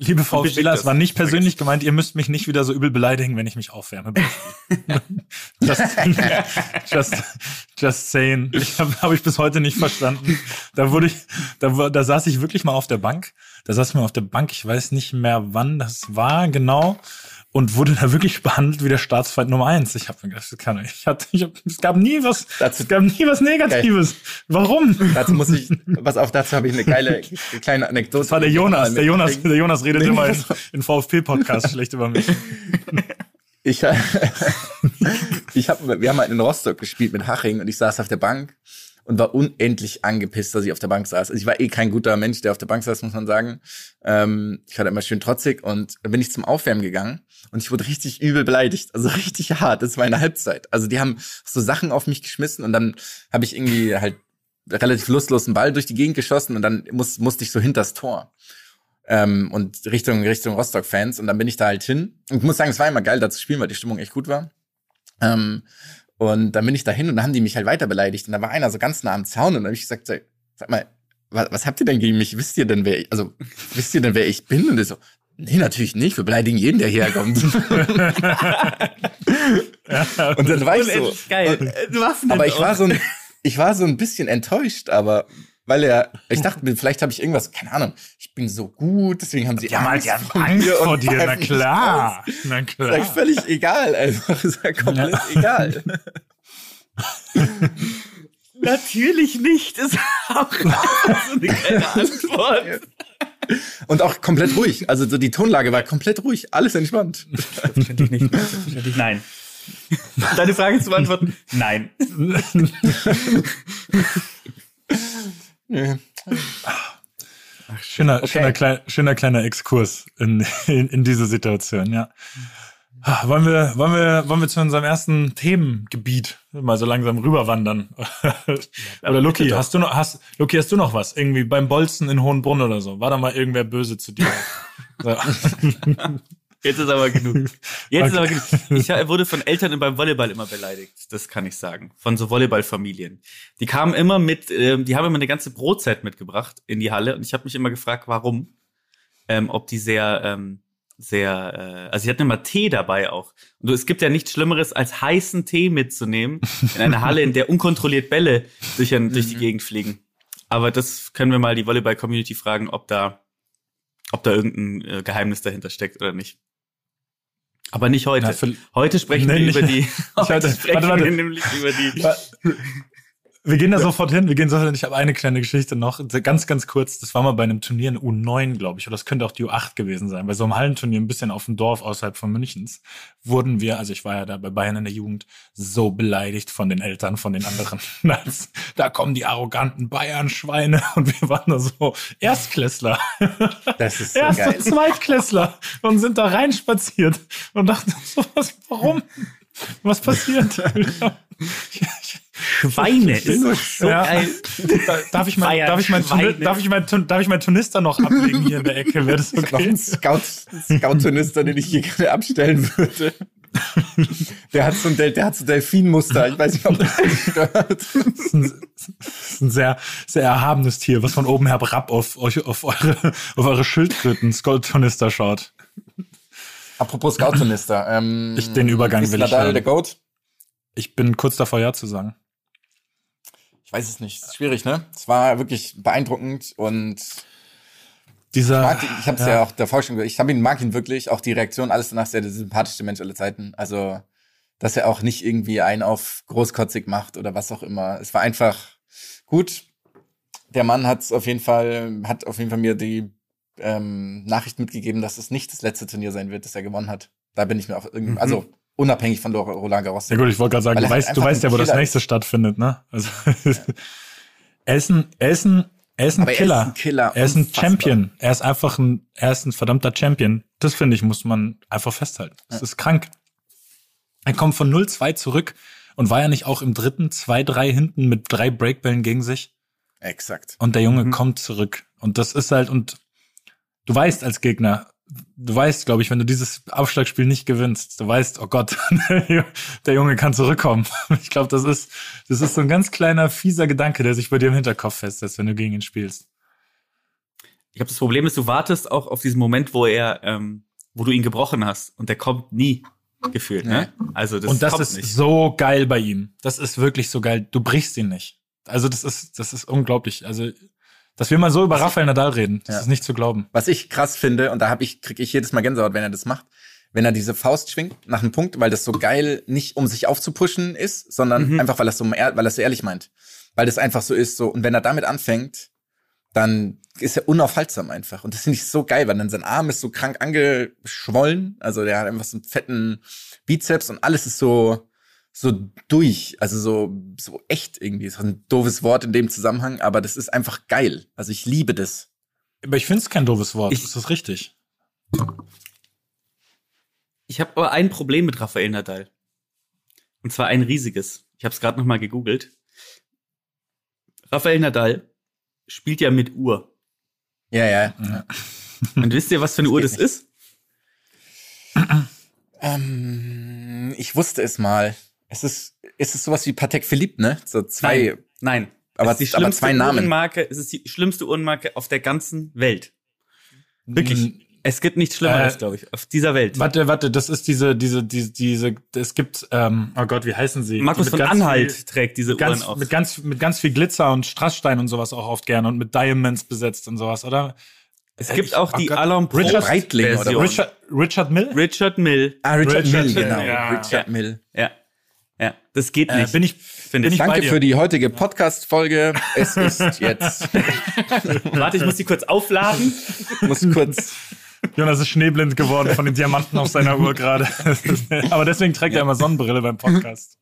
Liebe VfBler, es war nicht persönlich gemeint, ihr müsst mich nicht wieder so übel beleidigen, wenn ich mich aufwärme. just, just, just saying. Ich habe hab ich bis heute nicht verstanden. Da wurde ich, da, da saß ich wirklich mal auf der Bank. Da saß ich mal auf der Bank, ich weiß nicht mehr, wann das war genau. Und wurde da wirklich behandelt wie der Staatsfeind Nummer eins. Ich habe mir gedacht, das kann ich. Ich hatte, ich hab, es gab nie was, dazu, es gab nie was Negatives. Geil. Warum? Dazu muss ich, pass auf, dazu habe ich eine geile, eine kleine Anekdote. Das war der Jonas. Der Jonas, der Jonas redet nee, immer in, in VfB-Podcasts schlecht über mich. Ich, ich habe, wir haben halt in Rostock gespielt mit Haching und ich saß auf der Bank und war unendlich angepisst, dass ich auf der Bank saß. Also ich war eh kein guter Mensch, der auf der Bank saß, muss man sagen. Ähm, ich war immer schön trotzig und dann bin ich zum Aufwärmen gegangen und ich wurde richtig übel beleidigt, also richtig hart. Das war eine Halbzeit. Also die haben so Sachen auf mich geschmissen und dann habe ich irgendwie halt relativ lustlos einen Ball durch die Gegend geschossen und dann muss, musste ich so hinters Tor ähm, und Richtung Richtung Rostock-Fans und dann bin ich da halt hin. Und ich muss sagen, es war immer geil, da zu spielen, weil die Stimmung echt gut war. Ähm, Und dann bin ich da hin und dann haben die mich halt weiter beleidigt. Und da war einer so ganz nah am Zaun und dann habe ich gesagt, sag mal, was, was habt ihr denn gegen mich? Wisst ihr denn, wer ich, also, wisst ihr denn, wer ich bin? Und der so, nee, natürlich nicht. Wir beleidigen jeden, der hierher kommt. Ja, und dann war ich so. Geil. Und, aber ich war so ein, ich war so ein bisschen enttäuscht, aber weil er, ich dachte mir, vielleicht habe ich irgendwas, keine Ahnung, ich bin so gut, deswegen haben sie ja, Angst, ja, vor, Angst vor dir, na klar, na klar. Das ist völlig egal einfach, ist ja komplett ja. egal. Natürlich nicht, ist auch so eine kleine Antwort. Und auch komplett ruhig, also so die Tonlage war komplett ruhig, alles entspannt. Selbstverständlich nicht, selbstverständlich nein. Deine Frage zu beantworten? Nein. Nee. Ach, schöner, okay. schöner, klein, schöner kleiner Exkurs in, in, in diese Situation, ja. Wollen wir, wollen wir, wollen wir zu unserem ersten Themengebiet mal so langsam rüberwandern? Oder Luki, hast du noch, hast, Luki, hast du noch was? Irgendwie beim Bolzen in Hohenbrunn oder so? War da mal irgendwer böse zu dir? So. Jetzt ist aber genug. Jetzt okay. ist aber genug. Ich wurde von Eltern beim Volleyball immer beleidigt. Das kann ich sagen. Von so Volleyballfamilien. Die kamen immer mit, ähm, die haben immer eine ganze Brotzeit mitgebracht in die Halle und ich habe mich immer gefragt, warum. Ähm, ob die sehr, ähm, sehr, äh, also sie hatten immer Tee dabei auch. Und es gibt ja nichts Schlimmeres, als heißen Tee mitzunehmen in eine Halle, in der unkontrolliert Bälle durch, ein, durch die Gegend fliegen. Aber das können wir mal die Volleyball-Community fragen, ob da, ob da irgendein äh, Geheimnis dahinter steckt oder nicht. Aber nicht heute. Ja, für, heute sprechen nee, wir über die. Heute hatte, sprechen warte, warte. wir nämlich über die. Wir gehen da sofort hin. Wir gehen sofort hin. Ich habe eine kleine Geschichte noch, ganz, ganz kurz. Das war mal bei einem Turnier in U neun, glaube ich, oder das könnte auch die U acht gewesen sein. Bei so einem Hallenturnier ein bisschen auf dem Dorf außerhalb von Münchens wurden wir, also ich war ja da bei Bayern in der Jugend, so beleidigt von den Eltern, von den anderen. Da kommen die arroganten Bayern-Schweine und wir waren da so Erstklässler. Das ist so Erst- geil. und Zweitklässler und sind da reinspaziert und dachten so, was, warum? Was passiert? Schweine ist so ja. geil. Darf ich mein, darf ich mein, Tuni- darf ich mein, darf ich mein Tunister noch ablegen hier in der Ecke? Wäre das okay? Noch ein Scout, Scout-Tunister, den ich hier gerne abstellen würde. Der hat so ein, Del- der hat so Delfinmuster. Ich weiß nicht, ob das gehört. Das ist ein, das ist ein sehr, sehr erhabenes Tier, was von oben herab auf euch, auf eure, auf eure Schildkröten Scout-Tunister schaut. Apropos Scout-Tunister. Ähm, ich, den Übergang will ich Nadal hören. der Goat? Ich bin kurz davor, ja zu sagen. Ich weiß es nicht. Ist schwierig, ne? Es war wirklich beeindruckend und dieser, ich, mag ihn, ich habe es ja. ja auch davor schon gesagt, ich hab ihn, mag ihn wirklich, auch die Reaktion, alles danach, sehr der sympathischste Mensch aller Zeiten. Also, dass er auch nicht irgendwie einen auf großkotzig macht oder was auch immer. Es war einfach gut. Der Mann hat auf jeden Fall, hat auf jeden Fall mir die ähm, Nachricht mitgegeben, dass es nicht das letzte Turnier sein wird, das er gewonnen hat. Da bin ich mir auch irgendwie, mhm. also unabhängig von Roland Garros. Ja gut, ich wollte gerade sagen, du weißt, halt du weißt ja, wo das nächste ist. stattfindet, ne? Also ja. er ist ein, er ist ein, er ist ein Aber Killer. Er ist ein Killer. Er ist ein Champion. Er ist einfach ein, er ist ein verdammter Champion. Das finde ich, muss man einfach festhalten. Das ja. ist krank. Er kommt von null zwei zurück und war ja nicht auch im dritten zwei drei hinten mit drei Breakbällen gegen sich. Exakt. Und der Junge mhm. kommt zurück. Und das ist halt, und du weißt als Gegner, du weißt, glaube ich, wenn du dieses Aufschlagspiel nicht gewinnst, du weißt, oh Gott, der Junge kann zurückkommen. Ich glaube, das ist, das ist so ein ganz kleiner, fieser Gedanke, der sich bei dir im Hinterkopf festsetzt, wenn du gegen ihn spielst. ich glaube, das Problem ist, du wartest auch auf diesen Moment, wo er, ähm, wo du ihn gebrochen hast. Und der kommt nie, gefühlt, ne? Also das, Und das kommt ist nicht. so geil bei ihm. Das ist wirklich so geil. Du brichst ihn nicht. Also das ist, das ist unglaublich. Also, dass wir mal so über Rafael Nadal reden, das Ja. ist nicht zu glauben. Was ich krass finde, und da hab ich, kriege ich jedes Mal Gänsehaut, wenn er das macht, wenn er diese Faust schwingt nach einem Punkt, weil das so geil nicht um sich aufzupushen ist, sondern Mhm. einfach, weil er es so, ehr- weil er es so ehrlich meint. Weil das einfach so ist, so, und wenn er damit anfängt, dann ist er unaufhaltsam einfach. Und das finde ich so geil, weil dann sein Arm ist so krank angeschwollen, also der hat einfach so einen fetten Bizeps und alles ist so, so durch, also so, so echt irgendwie. Das ist ein doofes Wort in dem Zusammenhang, aber das ist einfach geil. Also ich liebe das. Aber ich finde es kein doofes Wort. Ich- Das ist richtig. Ich habe aber ein Problem mit Rafael Nadal. Und zwar ein riesiges. Ich habe es gerade noch mal gegoogelt. Rafael Nadal spielt ja mit Uhr. Ja, ja. Ja. Und wisst ihr, was für eine Das Uhr geht das nicht. ist? Ähm, ich wusste es mal. Es ist, es ist sowas wie Patek Philippe, ne? So zwei, Nein. Nein. Aber- es ist die aber schlimmste zwei Namen. Uhrenmarke. Es ist die schlimmste Uhrenmarke auf der ganzen Welt. Wirklich. Mhm. Es gibt nichts Schlimmeres, Äh, glaube ich, auf dieser Welt. Warte, warte, das ist diese, diese, diese, diese, es gibt, ähm, oh Gott, wie heißen sie? Markus Die von mit ganz Anhalt viel- trägt diese Ganz, Uhren auch. mit ganz, mit ganz viel Glitzer und Strassstein und sowas auch oft gerne und mit Diamonds besetzt und sowas, oder? Es gibt ich- auch oh die Gott. Alain Prost Richard Breitling oder Version. Richard, Richard Mill? Richard Mill. Ah, Richard, Richard Mill, Mill, genau. ja. Richard Mill. Ja. Ja. Das geht Äh, nicht. bin ich, finde bin ich. ich- bei Danke dir. für die heutige Podcast-Folge. Es ist jetzt. Warte, ich muss die kurz aufladen. Ich muss kurz. Jonas ist schneeblind geworden von den Diamanten auf seiner Uhr gerade. Aber deswegen trägt er immer Sonnenbrille beim Podcast.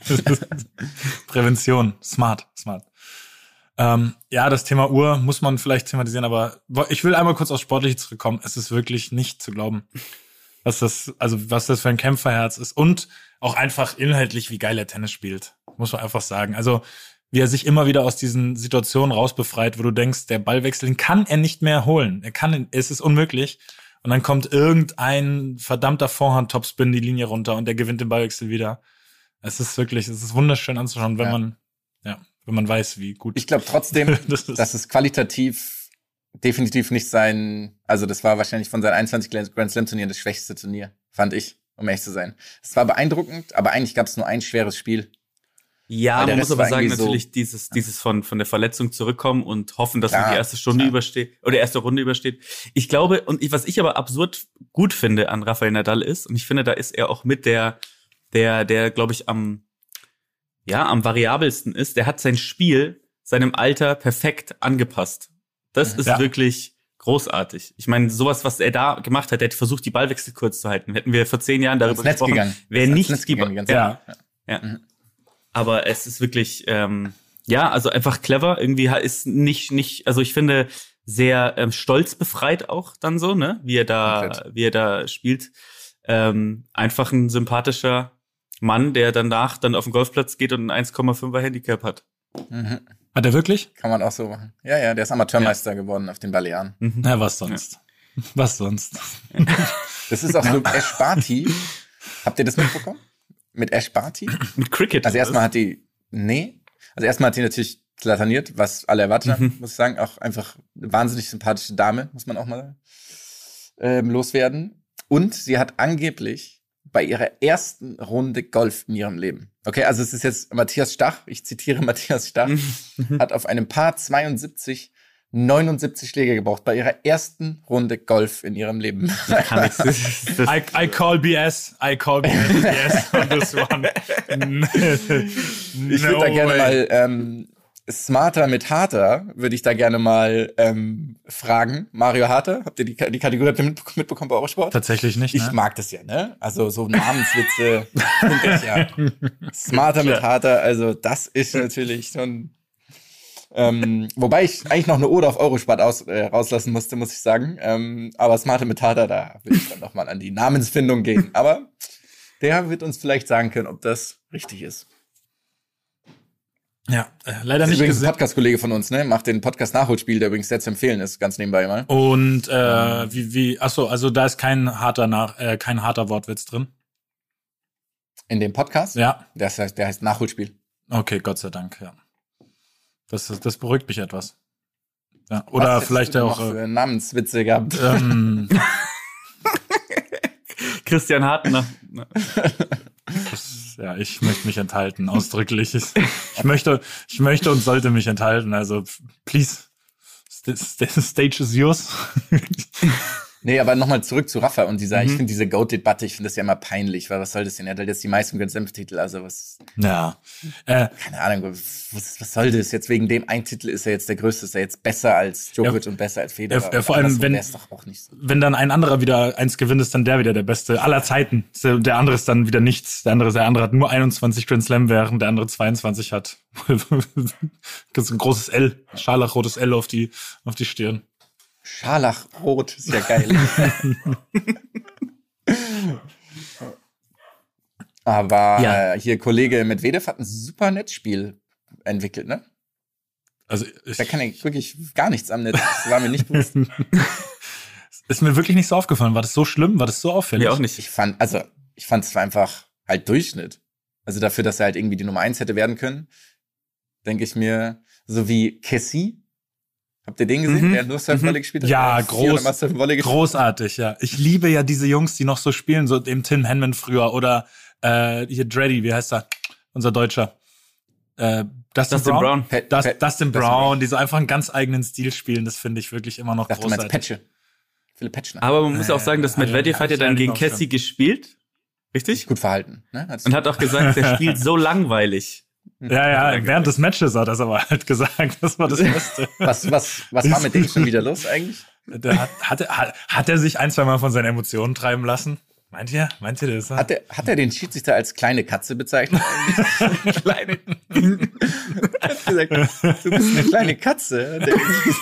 Prävention. Smart, smart. Ähm, ja, das Thema Uhr muss man vielleicht thematisieren, aber ich will einmal kurz aufs Sportliche zurückkommen. Es ist wirklich nicht zu glauben, was das, also was das für ein Kämpferherz ist und auch einfach inhaltlich, wie geil er Tennis spielt. Muss man einfach sagen. Also, wie er sich immer wieder aus diesen Situationen rausbefreit, wo du denkst, der Ballwechsel den kann er nicht mehr holen. Er kann, es ist unmöglich. Und dann kommt irgendein verdammter Vorhand-Topspin die Linie runter und der gewinnt den Ballwechsel wieder. Es ist wirklich, es ist wunderschön anzuschauen, wenn Ja. man, ja, wenn man weiß, wie gut. Ich glaube trotzdem, das ist. dass es qualitativ definitiv nicht sein. Also, das war wahrscheinlich von seinen einundzwanzig Grand Slam-Turnieren das schwächste Turnier, fand ich, um ehrlich zu sein. Es war beeindruckend, aber eigentlich gab es nur ein schweres Spiel. Ja, Weil der man Rest muss aber war sagen, irgendwie so- natürlich dieses, dieses von, von der Verletzung zurückkommen und hoffen, dass man Klar, die erste Stunde klar. übersteht, oder erste Runde übersteht. Ich glaube, und ich, was ich aber absurd gut finde an Rafael Nadal ist, und ich finde, da ist er auch mit der, der, der, glaube ich, am, ja, am variabelsten ist, der hat sein Spiel seinem Alter perfekt angepasst. Das ist Ja. wirklich großartig. Ich meine, sowas, was er da gemacht hat, er hat versucht, die Ballwechsel kurz zu halten. Hätten wir vor zehn Jahren darüber Ins Netz gesprochen, gegangen. wäre Ist ans nicht Netz die gegangen, Ba- die ganze ja. Zeit. ja. Mhm. Aber es ist wirklich, ähm, ja, also einfach clever. Irgendwie ha- ist nicht, nicht, also ich finde sehr ähm, stolz befreit auch dann so, ne, wie er da, Komplett. wie er da spielt. Ähm, einfach ein sympathischer Mann, der danach dann auf den Golfplatz geht und ein eins Komma fünfer Handicap hat. Mhm. Hat er wirklich? Kann man auch so machen. Ja, ja, der ist Amateurmeister geworden auf den Balearen. Mhm. Na, was sonst? Was sonst? Das ist auch so Ash Barty. Habt ihr das mitbekommen? Mit Ash Barty? Mit Cricket. Also oder erstmal was? hat die, nee, also erstmal hat die natürlich plataniert, was alle erwartet haben, Mhm. muss ich sagen. Auch einfach eine wahnsinnig sympathische Dame, muss man auch mal ähm, loswerden. Und sie hat angeblich bei ihrer ersten Runde Golf in ihrem Leben. Okay, also es ist jetzt Matthias Stach, ich zitiere Matthias Stach, hat auf einem Paar zweiundsiebzig neunundsiebzig Schläge gebraucht bei ihrer ersten Runde Golf in ihrem Leben. Kann ich, das, das, I, I call B S. I call B S on this one. Ich würde da gerne mal ähm, Smarter mit Harter, würde ich da gerne mal ähm, fragen. Mario Harter, habt ihr die, die Kategorie habt ihr mitbe- mitbekommen bei Eurosport? Tatsächlich nicht, Ich ne? mag das ja, ne? Also so Namenswitze. finde ich ja. Smarter mit Harter, also das ist natürlich schon. Ähm, wobei ich eigentlich noch eine Ode auf Eurosport aus, äh, rauslassen musste, muss ich sagen. Ähm, aber Smarter mit Harter, da will ich dann noch mal an die Namensfindung gehen. Aber der wird uns vielleicht sagen können, ob das richtig ist. Ja, äh, leider Das ist nicht übrigens ein gesehen. Podcast-Kollege von uns, ne? Macht den Podcast Nachholspiel, der übrigens sehr zu empfehlen ist, ganz nebenbei mal. Und äh, wie, wie, ach so, also da ist kein harter nach, äh, kein harter Wortwitz drin. In dem Podcast? Ja, Das heißt, der heißt Nachholspiel. okay, Gott sei Dank, ja. Das, das beruhigt mich etwas. Ja, oder Was vielleicht hättest du auch noch äh, für Namenswitze gehabt. ähm, Christian Hartner. das, ja, ich möchte mich enthalten, ausdrücklich. Ich, ich möchte, ich möchte und sollte mich enthalten. Also, please, st- st- stage is yours. Nee, aber nochmal zurück zu Rafa und dieser, Mhm. ich finde diese Goat-Debatte, ich finde das ja immer peinlich, weil was soll das denn? Er hat halt jetzt die meisten Grand Slam-Titel, also was, Ja. Äh, keine Ahnung, was, was soll das? Jetzt wegen dem einen Titel ist er jetzt der Größte, ist er jetzt besser als Djokovic Ja. und besser als Federer. Ja, ja, vor allem, andersrum wenn- wär's doch auch nicht so. wenn dann ein anderer wieder eins gewinnt, ist dann der wieder der Beste aller Zeiten. Der andere ist dann wieder nichts. Der andere, der andere hat nur einundzwanzig Grand Slam, während der andere zweiundzwanzig hat. Gibt's ein großes L, scharlachrotes L auf die, auf die Stirn. Scharlachrot ist ja geil. Aber Ja. äh, hier Kollege Medvedev hat ein super Netzspiel entwickelt, ne? Also ich, Da kann ich wirklich gar nichts am Netz. Das war mir nicht bewusst. ist mir wirklich nicht so aufgefallen. War das so schlimm? War das so auffällig? Mir auch nicht. Ich fand, also, ich fand es einfach halt Durchschnitt. Also dafür, dass er halt irgendwie die Nummer eins hätte werden können, denke ich mir, so wie Kessie. Habt ihr den gesehen, Mhm. der nur Surf-Volley gespielt hat? Ja, Der vierhundert Mal groß, Surf-Volley gespielt. großartig, ja. Ich liebe ja diese Jungs, die noch so spielen, so dem Tim Henman früher oder äh, hier Dreddy, wie heißt er? Unser Deutscher. Äh, Dustin, Dustin Brown. Brown. Pat- Das, Pat- Dustin Dustin Brown, die so einfach einen ganz eigenen Stil spielen, das finde ich wirklich immer noch Ich dachte, du meinst großartig. Patche. Philipp Petschner. Aber man muss Äh, auch sagen, dass alle- Medvedev hat ja alle dann gegen auch Cassie schon. gespielt. Richtig? Gut verhalten. Ne? Hat's- Und hat auch gesagt, der spielt so langweilig. Ja, ja, während des Matches hat er das aber halt gesagt, das war das Beste. was, was, was war mit dem schon wieder los eigentlich? Der hat, hat, er- hat, hat er sich ein, zwei Mal von seinen Emotionen treiben lassen? Meint ihr? Meint ihr das? Hat er, hat er den Schiedsrichter als kleine Katze bezeichnet? Kleine. Er hat gesagt, du bist eine kleine Katze. Der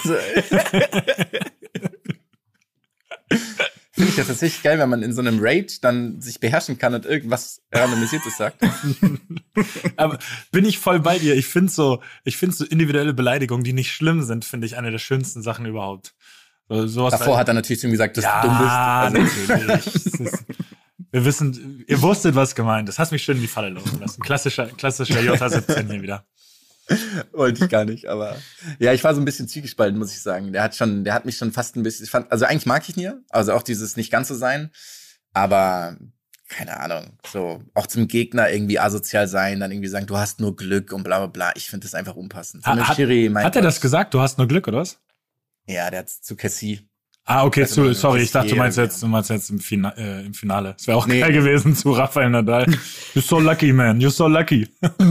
Finde ich ja tatsächlich geil, wenn man in so einem Raid dann sich beherrschen kann und irgendwas Randomisiertes sagt. Aber bin ich voll bei dir. Ich finde so, ich finde so individuelle Beleidigungen, die nicht schlimm sind, finde ich eine der schönsten Sachen überhaupt. So, sowas Davor hat er natürlich zu ihm gesagt, dass ja, du dumm bist. Also, natürlich. Das ist, wir wissen, ihr wusstet, was gemeint ist. Hast mich schön in die Falle laufen lassen. Klassischer, klassischer J siebzehn hier wieder. wollte ich gar nicht, aber ja, ich war so ein bisschen zwiegespalten, muss ich sagen. Der hat schon, der hat mich schon fast ein bisschen, ich fand, also eigentlich mag ich ihn ja, also auch dieses nicht ganz so sein, aber keine Ahnung, so auch zum Gegner irgendwie asozial sein, dann irgendwie sagen, du hast nur Glück und bla bla bla. Ich finde das einfach unpassend. Hat, hat, Schiri, mein hat er Gott. das gesagt? Du hast nur Glück, oder was? Ja, der hat zu Cassie. Ah, okay, Also, zu, sorry, ich dachte, du meinst ja. jetzt, du meinst jetzt im, Fina äh, im Finale. Es wäre auch Nee. geil gewesen zu Rafael Nadal. You're so lucky, man. You're so lucky.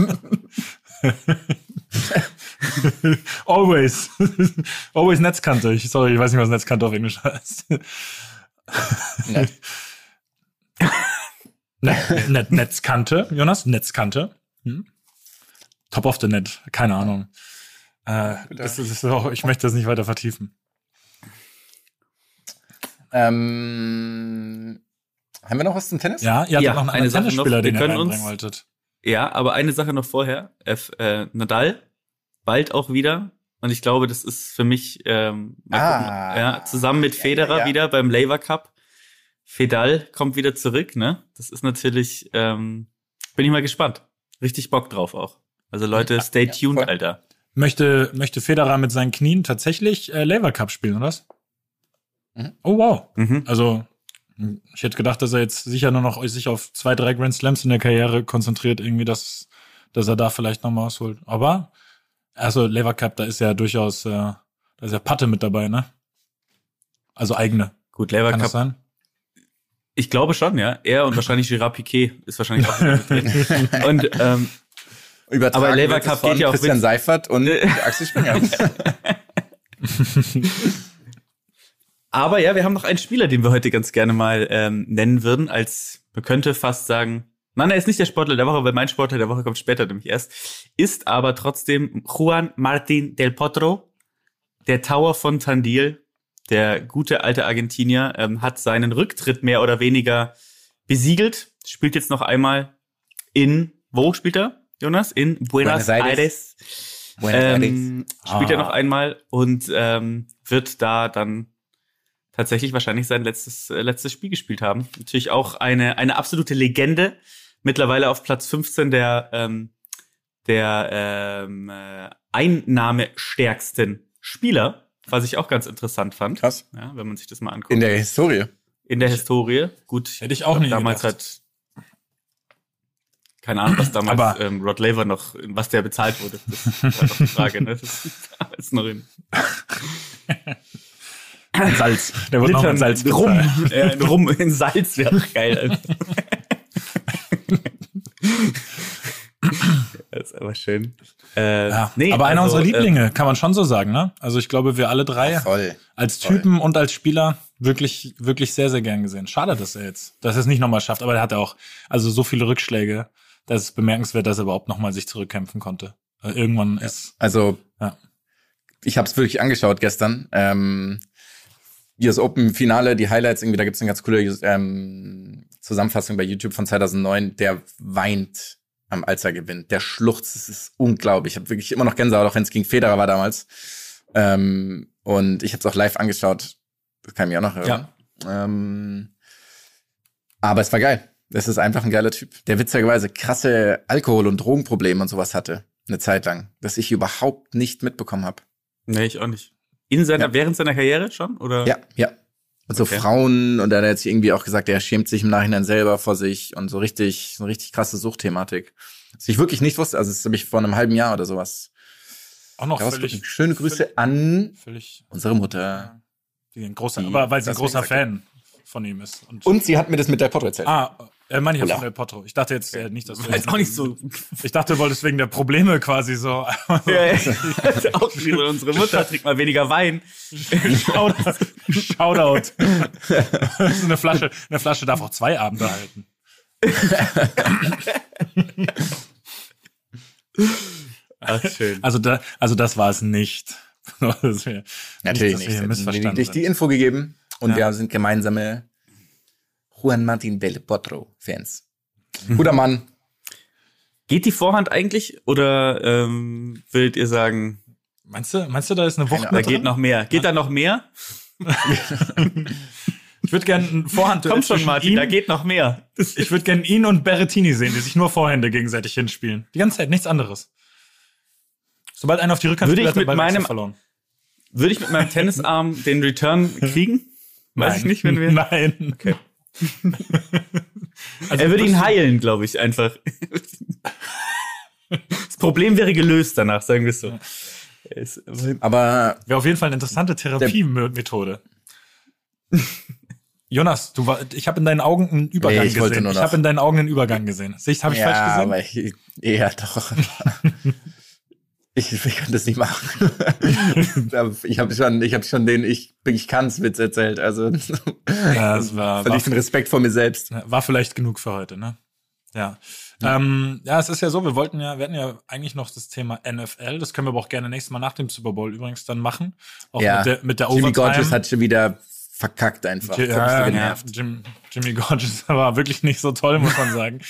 Always. Always Netzkante. Ich, sorry, ich weiß nicht, was Netzkante auf Englisch heißt. Ne. Net, Net, Netzkante, Jonas? Netzkante. Hm? Top of the Net. Keine Ahnung. Äh, das, das ist auch, ich möchte das nicht weiter vertiefen. Ähm, haben wir noch was zum Tennis? Ja, ihr habt Ja, noch einen eine Sache Tennisspieler, noch. Wir den ihr können reinbringen uns- wolltet. Ja, aber eine Sache noch vorher. F, äh, Nadal, bald auch wieder. Und ich glaube, das ist für mich ähm, mal Ah. gucken, ja, zusammen mit Ja, Federer ja, ja. wieder beim Laver Cup. Fedal kommt wieder zurück, ne? Das ist natürlich, ähm, bin ich mal gespannt. Richtig Bock drauf auch. Also Leute, stay ja, tuned, voll. Alter. Möchte, möchte Federer mit seinen Knien tatsächlich äh, Laver Cup spielen, oder was? Mhm. Oh, wow. Mhm. Also, ich hätte gedacht, dass er jetzt sicher nur noch sich auf zwei, drei Grand Slams in der Karriere konzentriert, irgendwie, dass, dass er da vielleicht noch mal was holt. Aber, also Laver Cup, da ist ja durchaus, äh, da ist ja Patte mit dabei, ne? Also eigene. Gut, Laver Kann Cup. das sein? Ich glaube schon, ja. Er und wahrscheinlich Gérard Piquet ist wahrscheinlich auch wieder mit drin. Und ähm, Übertragen Aber Laver wird es Cup von geht ja auch Christian mit- Seifert und Axel Springer. Aber ja, wir haben noch einen Spieler, den wir heute ganz gerne mal ähm, nennen würden, als man könnte fast sagen, nein, er ist nicht der Sportler der Woche, weil mein Sportler der Woche kommt später nämlich erst, ist aber trotzdem Juan Martín del Potro, der Tower von Tandil, der gute alte Argentinier, ähm, hat seinen Rücktritt mehr oder weniger besiegelt, spielt jetzt noch einmal in, wo spielt er, Jonas? In Buenos, Buenos Aires. Aires. Buenos Aires. Ähm, spielt Ah. er noch einmal und ähm, wird da dann tatsächlich wahrscheinlich sein letztes äh, letztes Spiel gespielt haben. Natürlich auch eine eine absolute Legende, mittlerweile auf Platz fünfzehn der ähm, der ähm, äh, einnahmestärksten Spieler was ich auch ganz interessant fand. Krass. Ja, wenn man sich das mal anguckt. In der Historie. In der Historie. Gut. Hätte ich auch nie damals gedacht. hat keine Ahnung, was damals Aber- ähm, Rod Laver noch, was der bezahlt wurde. Das war doch die Frage, ne? Das ist damals noch in Salz. Der wird noch mit Salz Rum. bezahlt. Äh, in Rum in Salz wäre doch geil. Alter. Das ist aber schön. Äh, Ja, nee, aber einer also, unserer Lieblinge, kann man schon so sagen, ne? Also ich glaube, wir alle drei Voll. als Voll. Typen und als Spieler wirklich, wirklich sehr, sehr gern gesehen. Schade, dass er jetzt, dass er es nicht nochmal schafft, aber er hatte auch, also so viele Rückschläge, das ist bemerkenswert, dass er überhaupt nochmal sich zurückkämpfen konnte. Also irgendwann ist, Also, ja. ich habe es wirklich angeschaut gestern. Ähm, U S Open Finale, die Highlights, irgendwie, da gibt's eine ganz coole ähm, Zusammenfassung bei YouTube von zweitausendneun. Der weint am Alzer-Gewinn. Der schluchzt, es ist unglaublich. Ich habe wirklich immer noch Gänsehaut, auch wenn es gegen Federer war damals. Ähm, und ich habe es auch live angeschaut. Das kann ich mir auch noch hören. Ja. Ähm, aber es war geil. Das ist einfach ein geiler Typ, der witzigerweise krasse Alkohol- und Drogenprobleme und sowas hatte. Eine Zeit lang. Das ich überhaupt nicht mitbekommen habe. Nee, ich auch nicht. In seiner, Ja. während seiner Karriere schon? Oder? Ja, ja. Und so Okay. Frauen, und dann hat er jetzt irgendwie auch gesagt, er schämt sich im Nachhinein selber vor sich und so richtig, so eine richtig krasse Suchtthematik. Was ich wirklich nicht wusste, also das habe ich vor einem halben Jahr oder sowas auch noch rausgefunden. völlig, Schöne Grüße an völlig, unsere Mutter. die ein großer, Die- aber weil sie ein das großer mir gesagt Fan von ihm ist. Und, Und sie hat mir das mit der Potro erzählt. ah, äh, meine ich ja Hola. von Del Potro. Ich dachte jetzt äh, nicht, dass du Ist auch nicht so. Ich dachte, du wolltest wegen der Probleme quasi so. Ja, ja. Auch wie so unsere Mutter trinkt mal weniger Wein. Shoutout. Shoutout. Das ist eine Flasche, eine Flasche darf auch zwei Abende halten. Ach, schön. Also da, also das war es nicht. Das wär- Natürlich dass wir nicht. hier Sie missverstanden hat dir die sind. Info gegeben und Ja. wir sind gemeinsame Juan Martin Del Potro Fans. Guter Mann. Geht die Vorhand eigentlich oder ähm, würdet ihr sagen, Meinst du, meinst du, da ist eine Wucht Keine da mit geht drin? noch mehr? Geht da noch mehr? Ich würde gerne ein Vorhand. Komm schon, zwischen Martin, ihn, da geht noch mehr. Ich würde gerne ihn und Berrettini sehen, die sich nur Vorhände gegenseitig hinspielen. Die ganze Zeit, nichts anderes. Sobald einer auf die Rückhand Würde ich spielt, hat der mit Ball meinem- Wechsel verloren. Würde ich mit meinem Tennisarm den Return kriegen? Weiß Nein. ich nicht, wenn wir. Nein. Okay. Also Er würde du ihn bist- heilen, glaube ich, einfach. Das Problem wäre gelöst danach, sagen wir es so. Es- Aber Wäre auf jeden Fall eine interessante Therapiemethode. Jonas, du war, ich habe in deinen Augen einen Übergang Nee, ich wollte gesehen. nur Ich noch- habe in deinen Augen einen Übergang gesehen. Habe ich ja, falsch gesehen? aber ich, ja, doch. ich, ich kann das nicht machen. ich habe schon, ich habe schon den ich ich kann's Witz erzählt. Also Ja, das war, verliere war, ich den Respekt vor mir selbst. war vielleicht genug für heute, ne? Ja. Ja. Ähm, ja, es ist ja so, wir wollten ja, wir hatten ja eigentlich noch das Thema N F L. Das können wir aber auch gerne nächstes Mal nach dem Super Bowl übrigens dann machen. Auch Ja, mit der, mit der Jimmy Overtime. Gorgeous hat schon wieder verkackt einfach. Ja, Das hat mich so ja, genervt. Jim, Jimmy Gorgeous war wirklich nicht so toll, muss man sagen.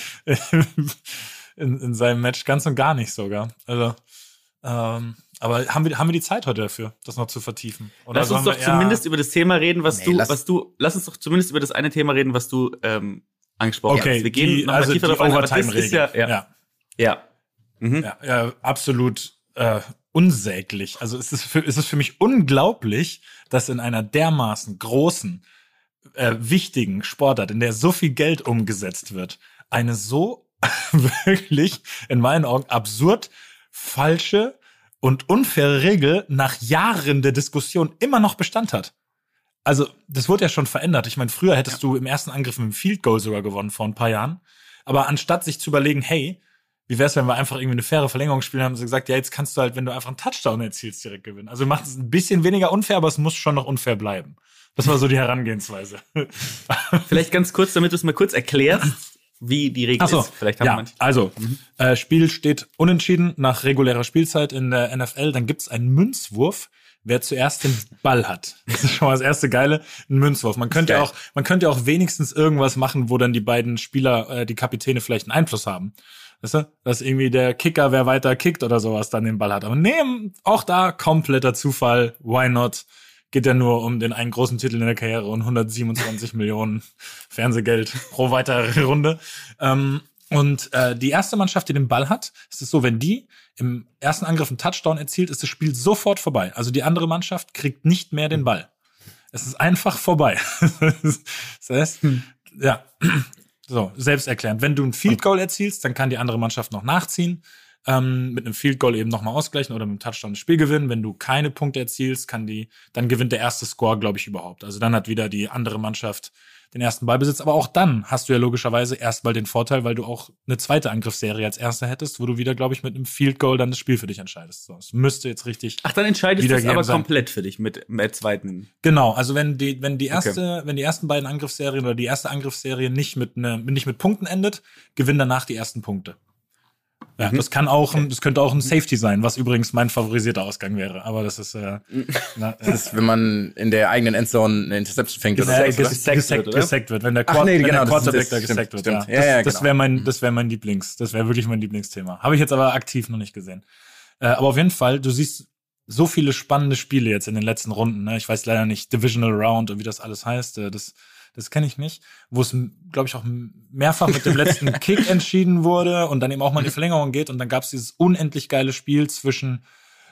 in, in seinem Match ganz und gar nicht sogar. Also, ähm, aber haben wir, haben wir die Zeit heute dafür, das noch zu vertiefen? Oder Lass uns sollen doch wir eher- zumindest über das Thema reden, was Nee, du, lass- was du, lass uns doch zumindest über das eine Thema reden, was du ähm, angesprochen Okay, hast. Wir gehen die, noch mal also die tiefer drauf ein, aber das Overtime-Regel. ist ja, ja, ja. ja. Mhm. Ja, ja, absolut äh, unsäglich. Also es ist, für, es ist für mich unglaublich, dass in einer dermaßen großen, äh, wichtigen Sportart, in der so viel Geld umgesetzt wird, eine so wirklich, in meinen Augen, absurd falsche und unfaire Regel nach Jahren der Diskussion immer noch Bestand hat. Also, das wurde ja schon verändert. Ich meine, früher hättest du im ersten Angriff mit dem Field Goal sogar gewonnen, vor ein paar Jahren. Aber anstatt sich zu überlegen, hey, wie wär's, wenn wir einfach irgendwie eine faire Verlängerung spielen, haben sie gesagt, ja, jetzt kannst du halt, wenn du einfach einen Touchdown erzielst, direkt gewinnen. Also wir machen es ein bisschen weniger unfair, aber es muss schon noch unfair bleiben. Das war so die Herangehensweise. Vielleicht ganz kurz, damit du es mal kurz erklärst, wie die Regel Ach so, ist. Vielleicht haben ja, manche. also, äh, Spiel steht unentschieden nach regulärer Spielzeit in der N F L. Dann gibt's einen Münzwurf, wer zuerst den Ball hat. Das ist schon mal das erste Geile, ein Münzwurf. Man könnte ja Geil. auch, man könnte auch wenigstens irgendwas machen, wo dann die beiden Spieler, äh, die Kapitäne vielleicht einen Einfluss haben. Weißt du? Dass irgendwie der Kicker, wer weiter kickt oder sowas, dann den Ball hat. Aber nee, auch da kompletter Zufall. Why not? Geht ja nur um den einen großen Titel in der Karriere und hundertsiebenundzwanzig Millionen Fernsehgeld pro weitere Runde. Ähm, und äh, die erste Mannschaft, die den Ball hat, ist es so, wenn die im ersten Angriff einen Touchdown erzielt, ist das Spiel sofort vorbei. Also die andere Mannschaft kriegt nicht mehr den Ball. Es ist einfach vorbei. Das heißt, hm. ja, so, selbsterklärend. Wenn du ein Field Goal erzielst, dann kann die andere Mannschaft noch nachziehen, ähm, mit einem Field Goal eben nochmal ausgleichen oder mit einem Touchdown das Spiel gewinnen. Wenn du keine Punkte erzielst, kann die, dann gewinnt der erste Score, glaube ich, überhaupt. Also dann hat wieder die andere Mannschaft den ersten Ballbesitz. Aber auch dann hast du ja logischerweise erstmal den Vorteil, weil du auch eine zweite Angriffsserie als erste hättest, wo du wieder, glaube ich, mit einem Field Goal dann das Spiel für dich entscheidest. So, es müsste jetzt richtig. Ach, dann entscheidest du es aber sein. komplett für dich mit der zweiten. Genau, also wenn die, wenn die erste, Okay. wenn die ersten beiden Angriffsserien oder die erste Angriffsserie nicht mit ne, nicht mit Punkten endet, gewinnen danach die ersten Punkte. Ja, Mhm. das kann auch, ein, das könnte auch ein Safety sein, was übrigens mein favorisierter Ausgang wäre. Aber das ist, äh, na, Das ist, wenn man in der eigenen Endzone eine Interception fängt oder äh, so, oder? gesackt, gesackt, wird, oder? gesackt wird, wenn der, Ach Quart nee, wenn genau, der das ist- Quarterback das da stimmt, gesackt wird. stimmt. Ja. Ja, Das, ja, das genau. wäre mein, das wäre mein Lieblings, das wäre wirklich mein Lieblingsthema. Habe ich jetzt aber aktiv noch nicht gesehen. Äh, aber auf jeden Fall, du siehst so viele spannende Spiele jetzt in den letzten Runden. Ne? Ich weiß leider nicht Divisional Round und wie das alles heißt. Äh, das Das kenne ich nicht, wo es, glaube ich, auch mehrfach mit dem letzten Kick entschieden wurde und dann eben auch mal in die Verlängerung geht. Und dann gab es dieses unendlich geile Spiel zwischen,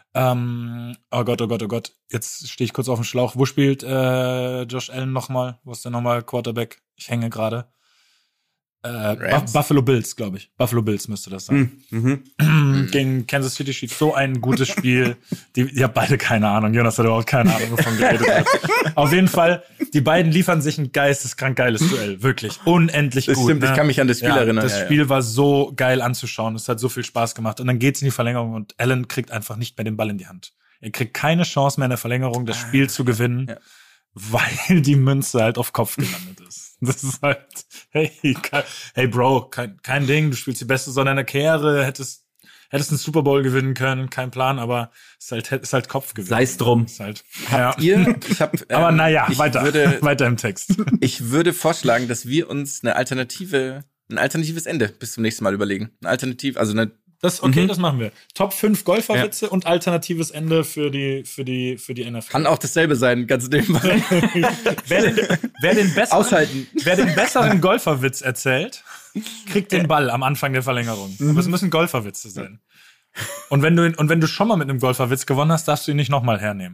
ähm, oh Gott, oh Gott, oh Gott, jetzt stehe ich kurz auf dem Schlauch. Wo spielt äh, Josh Allen nochmal? Wo ist der nochmal Quarterback? Ich hänge gerade. Äh, Rams? Buff- Buffalo Bills, glaube ich. Buffalo Bills müsste das sein. Mhm. Mhm. Gegen Kansas City steht so ein gutes Spiel. Die, die haben beide keine Ahnung. Jonas hat überhaupt keine Ahnung, wovon geredet wird. Auf jeden Fall, die beiden liefern sich ein geisteskrank geiles Duell. Wirklich. Unendlich Das gut. stimmt, ne? ich kann mich an das Spiel ja, erinnern. Das ja, ja. Spiel war so geil anzuschauen. Es hat so viel Spaß gemacht. Und dann geht's in die Verlängerung und Allen kriegt einfach nicht mehr den Ball in die Hand. Er kriegt keine Chance mehr in der Verlängerung, das Spiel zu gewinnen, Ja. weil die Münze halt auf Kopf gelandet ist. Das ist halt, hey, kein, hey Bro, kein, kein Ding, du spielst die beste Saison deiner Karriere, hättest, hättest einen Super Bowl gewinnen können, kein Plan, aber es ist halt, ist halt Kopfgewinn. Sei's drum. Ist halt, ja. Ihr, ich hab, ähm, Aber naja, ich weiter, Würde, weiter im Text. ich würde vorschlagen, dass wir uns eine Alternative, ein alternatives Ende bis zum nächsten Mal überlegen. Ein Alternativ, also eine Das, okay, Mhm. das machen wir. Top fünf Golferwitze und alternatives Ende für die, für die, für die N F L. kann auch dasselbe sein, ganz nebenbei. Wer den, wer den besseren, Aushalten. Wer den besseren Golferwitz erzählt, kriegt den Ball am Anfang der Verlängerung. Aber es müssen Golferwitze sein. Und wenn du, ihn- und wenn du schon mal mit einem Golferwitz gewonnen hast, darfst du ihn nicht nochmal hernehmen.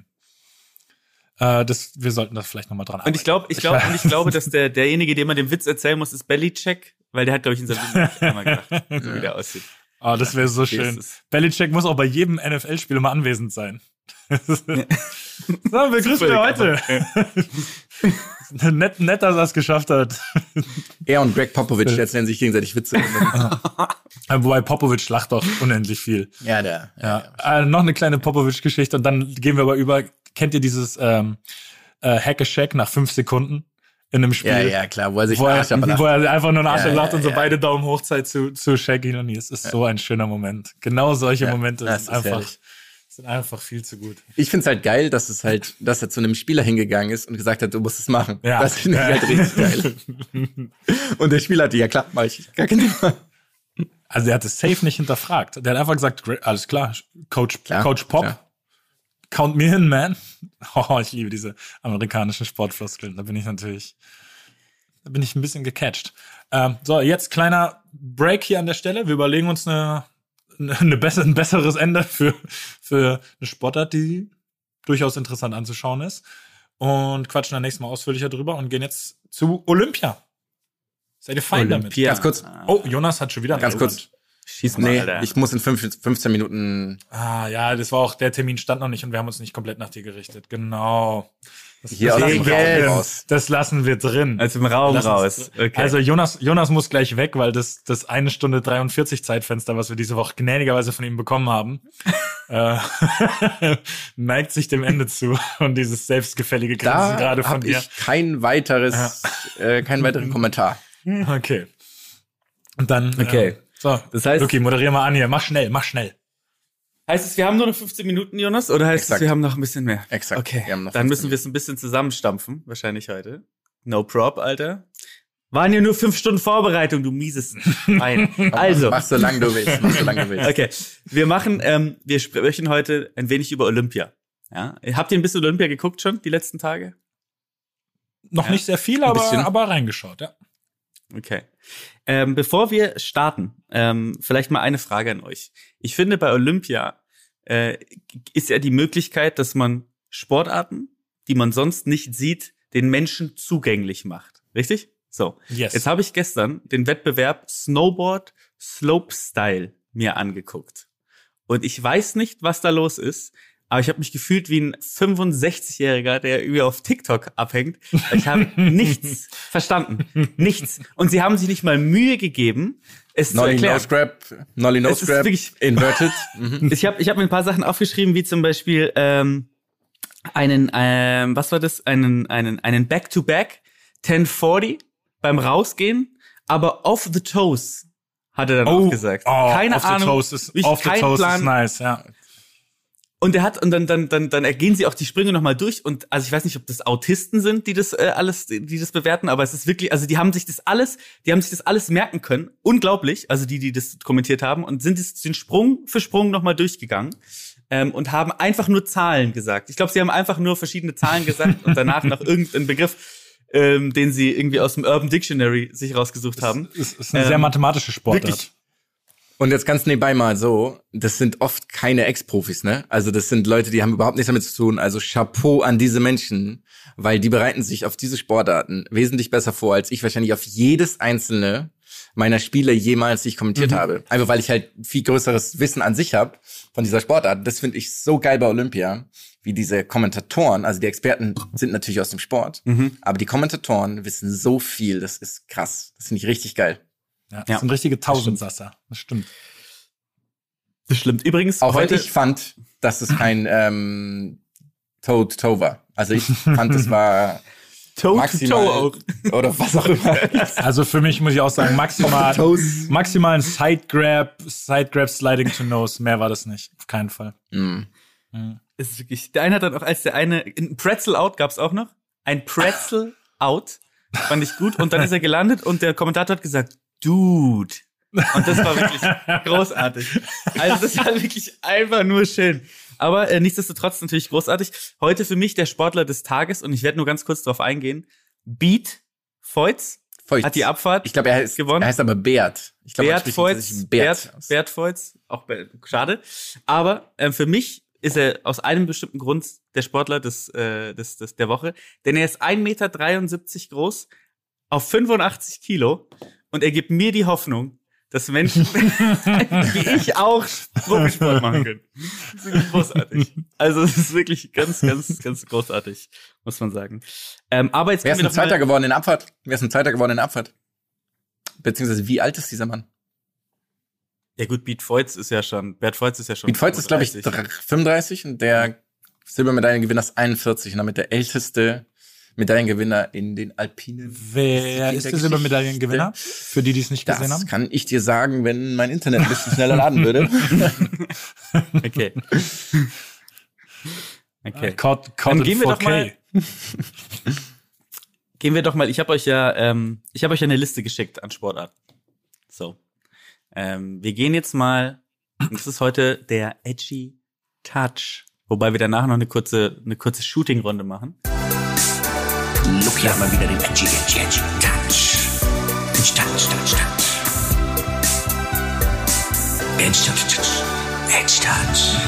Äh, das, wir sollten das vielleicht nochmal dran arbeiten. Und ich glaube, ich glaube, und ich glaube, dass der derjenige, dem man den Witz erzählen muss, ist Belichick, weil der hat, glaube ich, in seinem Leben nicht einmal gedacht, so wie der aussieht. Oh, das wäre so Okay, schön. es ist- Belichick muss auch bei jedem N F L-Spiel immer anwesend sein. So, begrüßen wir heute. Nett, nett, dass er es geschafft hat. Er und Greg Popovich erzählen sich gegenseitig Witze. Äh, Wobei Popovich lacht doch unendlich viel. ja, der. Ja. Äh, noch eine kleine Popovich-Geschichte und dann gehen wir aber über. Kennt ihr dieses ähm, äh, Hack a Shack nach fünf Sekunden in einem Spiel? Ja, ja, klar, wo er sich Wo er, Arsch ablacht. wo er einfach nur einen Arsch Ja, lacht ja, und so ja. beide Daumen hoch zeigt zu, zu Shaggy und es ist so ein schöner Moment. Genau solche Ja, Momente das sind ist einfach, herrlich. sind einfach viel zu gut. Ich find's halt geil, dass es halt, dass er zu einem Spieler hingegangen ist und gesagt hat, du musst es machen. Ja. Das finde ich halt richtig geil. Und der Spieler hatte, ja klar, mach ich. Gar kein Thema. Also er hat es safe nicht hinterfragt. Der hat einfach gesagt, great, alles klar, Coach, Klar, Coach Pop, klar. count me in, man. Oh, ich liebe diese amerikanischen Sportfloskeln. Da bin ich natürlich, da bin ich ein bisschen gecatcht. Ähm, so, jetzt kleiner Break hier an der Stelle. Wir überlegen uns eine, eine besser, ein besseres Ende für, für eine Sportart, die durchaus interessant anzuschauen ist. Und quatschen dann nächstes Mal ausführlicher drüber und gehen jetzt zu Olympia. Seid ihr fein damit? Olympia. Ganz kurz. Oh, Jonas hat schon wieder Ganz kurz. Einwand. Schieß mal, Nee, Alter. ich muss in fünf, fünfzehn Minuten Ah, ja, das war auch, der Termin stand noch nicht und wir haben uns nicht komplett nach dir gerichtet. Genau. Das, Hier das, aus lassen, dem wir Raum drin. raus. Das lassen wir drin. Also im Raum Lass uns- raus. Okay. Also Jonas, Jonas muss gleich weg, weil das, das eine Stunde dreiundvierzig Zeitfenster, was wir diese Woche gnädigerweise von ihm bekommen haben, äh, neigt sich dem Ende zu. Und dieses selbstgefällige Grinsen da gerade von habe dir. ich kein weiteres, äh, keinen weiteren Kommentar. Okay. Und dann, Okay. Ähm, so, Das heißt- Luki, moderier mal an hier. Mach schnell, mach schnell. Heißt es, wir haben nur noch fünfzehn Minuten, Jonas? Oder heißt Exakt. es, wir haben noch ein bisschen mehr? Exakt. Okay, Wir haben noch dann fünfzehn müssen wir es ein bisschen zusammenstampfen, wahrscheinlich heute. No prop, Alter. Waren ja nur fünf Stunden Vorbereitung, du mieses Nein. Also, Mach so lange du willst, mach so lange du willst. okay. Wir machen, ähm, wir sprechen heute ein wenig über Olympia. Ja. Habt ihr ein bisschen Olympia geguckt schon, die letzten Tage? Noch Ja. nicht sehr viel, aber, bisschen. aber reingeschaut, ja. Okay. Ähm, bevor wir starten, ähm, vielleicht mal eine Frage an euch. Ich finde, bei Olympia äh, ist ja die Möglichkeit, dass man Sportarten, die man sonst nicht sieht, den Menschen zugänglich macht. Richtig? So. Yes. Jetzt habe ich gestern den Wettbewerb Snowboard Slopestyle mir angeguckt. Und ich weiß nicht, was da los ist, aber ich habe mich gefühlt wie ein fünfundsechzigjähriger, der irgendwie auf TikTok abhängt. Ich habe nichts verstanden. Nichts. Und sie haben sich nicht mal Mühe gegeben, es Nolly zu erklären. No Scrap, Nolly No Es ist Scrap, wirklich- inverted. Mhm. Ich habe ich hab mir ein paar Sachen aufgeschrieben, wie zum Beispiel ähm, einen, ähm, was war das? Einen, einen, einen Back-to-Back zehn vierzig beim Rausgehen, aber off the toes, hat er dann auch gesagt. Oh, Keine off Ahnung. The toast ist, wirklich off the kein toast Plan. ist nice, ja. Und er hat, und dann, dann, dann, dann ergehen sie auch die Sprünge nochmal durch. Und also ich weiß nicht, ob das Autisten sind, die das äh, alles, die das bewerten, aber es ist wirklich, also die haben sich das alles, die haben sich das alles merken können. Unglaublich, also die, die das kommentiert haben und sind es den Sprung für Sprung nochmal durchgegangen. Ähm, und haben einfach nur Zahlen gesagt. Ich glaube, sie haben einfach nur verschiedene Zahlen gesagt und danach noch irgendeinen Begriff, ähm, den sie irgendwie aus dem Urban Dictionary sich rausgesucht haben. Es ist eine Ähm, sehr mathematische Sportart. wirklich. Und jetzt ganz nebenbei mal so, das sind oft keine Ex-Profis, ne? Also das sind Leute, die haben überhaupt nichts damit zu tun. Also Chapeau an diese Menschen, weil die bereiten sich auf diese Sportarten wesentlich besser vor, als ich wahrscheinlich auf jedes einzelne meiner Spiele jemals, die ich kommentiert Mhm. habe. Einfach weil ich halt viel größeres Wissen an sich habe von dieser Sportart. Das finde ich so geil bei Olympia, wie diese Kommentatoren, also die Experten sind natürlich aus dem Sport, Mhm. aber die Kommentatoren wissen so viel, das ist krass. Das finde ich richtig geil. Ja, das Ja. sind richtige Tausendsasser. Das stimmt. Das stimmt. Übrigens, Auch heute, wenn ich fand, dass es kein ähm, Toe-to-Toe war. Also ich fand, es war Toe to maximal Toe auch. oder was auch immer. Also für mich muss ich auch sagen, maximal, Toes. maximal ein Side-Grab, Side-Grab Sliding to Nose. Mehr war das nicht. Auf keinen Fall. Mm. Das ist wirklich, der eine hat dann auch, als der eine, ein Pretzel Out gab's auch noch. Ein Pretzel Out. Fand ich gut. Und dann ist er gelandet und der Kommentator hat gesagt, Dude. Und das war wirklich großartig. Also das war wirklich einfach nur schön. Aber äh, nichtsdestotrotz natürlich großartig. Heute für mich der Sportler des Tages und ich werde nur ganz kurz drauf eingehen. Beat Feutz Feucht. hat die Abfahrt Ich glaube, er heißt, gewonnen. er heißt aber Beat. Ich glaube, man Bert spricht Feutz, tatsächlich Bert, Bert aus. Bert Feutz, auch Be- schade. Aber ähm, für mich ist er aus einem bestimmten Grund der Sportler des, äh, des, des der Woche, denn er ist ein Meter dreiundsiebzig groß, auf fünfundachtzig Kilo und er gibt mir die Hoffnung, dass Menschen wie ich auch Profisport machen können. Das ist wirklich großartig. Also es ist wirklich ganz, ganz, ganz großartig, muss man sagen. Ähm, aber jetzt Wer ist können wir ein doch mal- Zweiter geworden in der Abfahrt? Wer ist ein Zweiter geworden in der Abfahrt? Beziehungsweise wie alt ist dieser Mann? Ja gut, Beat Feutz ist ja schon, Bert Feutz ist ja schon Piet Feutz ist, glaube ich, fünfunddreißig. fünfunddreißig und der Silbermedaillengewinner ist einundvierzig und damit der älteste Medaillengewinner in den Alpinen. Wer ist der Silbermedaillengewinner? Für die, die es nicht gesehen Das haben. kann ich dir sagen, wenn mein Internet ein bisschen schneller laden würde. Okay. Okay. Caught, caught Dann in gehen wir doch four K. mal. Gehen wir doch mal. Ich habe euch ja, ähm, ich habe euch ja eine Liste geschickt an Sportarten. So, ähm, wir gehen jetzt mal. Das ist heute der Edgy Touch, wobei wir danach noch eine kurze, eine kurze Shooting-Runde machen. Look, hier haben wir wieder den Edgy, Edgy, Edgy Touch. Edgy Touch, Touch, Touch. Edgy Touch, Touch. Edgy Touch.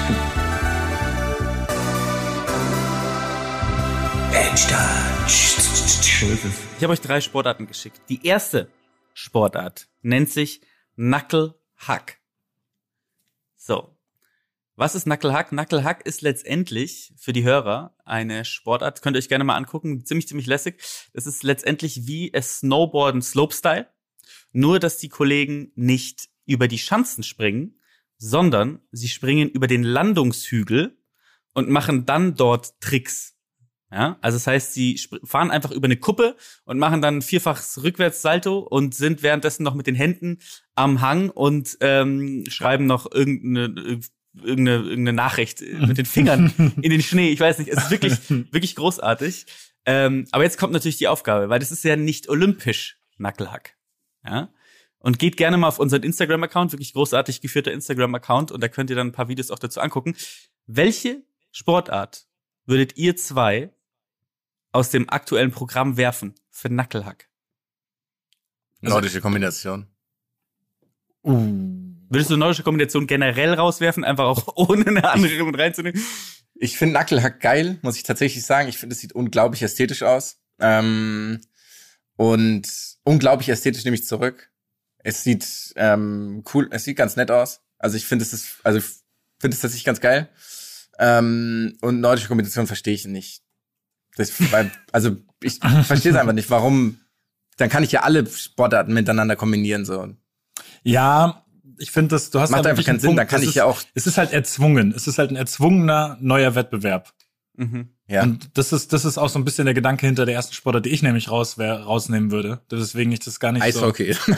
Edgy Touch. Ich habe euch drei Sportarten geschickt. Die erste Sportart nennt sich Knuckle Hack. So. Was ist Knuckle Hack? Knuckle Hack ist letztendlich für die Hörer eine Sportart, könnt ihr euch gerne mal angucken, ziemlich, ziemlich lässig. Das ist letztendlich wie es Snowboarden Slopestyle, nur dass die Kollegen nicht über die Schanzen springen, sondern sie springen über den Landungshügel und machen dann dort Tricks. Ja, also das heißt, sie sp- fahren einfach über eine Kuppe und machen dann ein vierfaches Rückwärtssalto und sind währenddessen noch mit den Händen am Hang und ähm, schreiben noch irgendeine irgendeine, irgendeine Nachricht mit den Fingern in den Schnee. Ich weiß nicht, es ist wirklich, wirklich großartig. Ähm, aber jetzt kommt natürlich die Aufgabe, weil das ist ja nicht olympisch, Knucklehack. Ja? Und geht gerne mal auf unseren Instagram-Account, wirklich großartig geführter Instagram-Account, und da könnt ihr dann ein paar Videos auch dazu angucken. Welche Sportart würdet ihr zwei aus dem aktuellen Programm werfen für Knucklehack? Nordische Kombination. Uh. Würdest du nordische Kombination generell rauswerfen, einfach auch ohne eine andere mit reinzunehmen? Ich finde Nackelhack geil, muss ich tatsächlich sagen. Ich finde, es sieht unglaublich ästhetisch aus. Ähm, und unglaublich ästhetisch nehme ich zurück. Es sieht ähm, cool, es sieht ganz nett aus. Also ich finde es ist, also ich finde es tatsächlich ganz geil. Ähm, und nordische Kombination verstehe ich nicht. Das, weil, also ich verstehe es einfach nicht. Warum? Dann kann ich ja alle Sportarten miteinander kombinieren so. Ja, ich finde, das du hast Macht da einfach wirklich keinen einen Sinn. Punkt. Da kann Das ich ist, ja auch. Es ist halt erzwungen. Es ist halt ein erzwungener neuer Wettbewerb. Mhm. Ja. Und das ist, das ist auch so ein bisschen der Gedanke hinter der ersten Sportart, die ich nämlich raus, wär, rausnehmen würde. Deswegen ich das gar nicht Eishockey. so.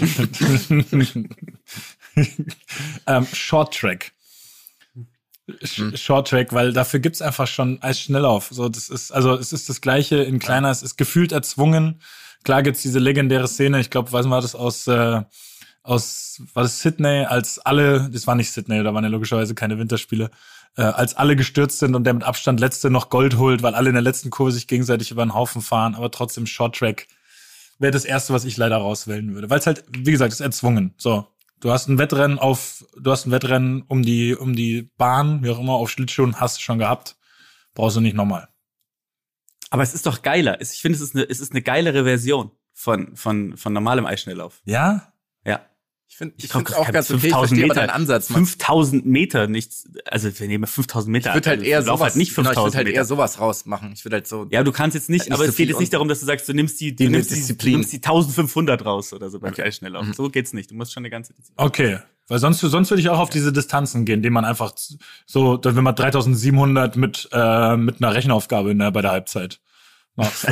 ähm, Short Track. Sh- Short Track, weil dafür gibt's einfach schon Eisschnelllauf. So, das ist, also, es ist das Gleiche in kleiner, es ist gefühlt erzwungen. Klar gibt's diese legendäre Szene, ich glaube, was war das aus, äh, aus, war das Sydney, als alle, das war nicht Sydney, da waren ja logischerweise keine Winterspiele, äh, als alle gestürzt sind und der mit Abstand Letzte noch Gold holt, weil alle in der letzten Kurve sich gegenseitig über den Haufen fahren, aber trotzdem Short Track wäre das Erste, was ich leider rauswählen würde. Weil es halt, wie gesagt, ist erzwungen. So, du hast ein Wettrennen auf, du hast ein Wettrennen um die, um die Bahn, wie auch immer, auf Schlittschuhen, hast du schon gehabt. Brauchst du nicht nochmal. Aber es ist doch geiler. Es- Ich finde, es ist eine, es ist eine geilere Version von, von, von normalem Eisschnelllauf. Ja? Ja. Ich finde ich glaub, finde auch keine ganz okay. Ich fünftausend verstehe aber Meter. deinen Ansatz. Man. fünftausend Meter, nichts, also wir nehmen fünftausend Meter. Ich würde halt also, eher lauf sowas, halt nicht genau, ich fünftausend würde halt Meter. eher sowas rausmachen. Ich würde halt so. Ja, du kannst jetzt nicht, Nicht aber so es geht viel jetzt nicht und- darum, dass du sagst, du nimmst die, du Die nimmst die, Disziplin. du nimmst die eintausendfünfhundert raus oder so beim Okay. Eisschnelllauf. Mhm. So geht's nicht. Du musst schon eine ganze Disziplin. Okay. Weil sonst, sonst würde ich auch auf diese Distanzen gehen, indem man einfach z- so, wenn man dreitausendsiebenhundert mit, äh, mit einer Rechenaufgabe in der, bei der Halbzeit macht.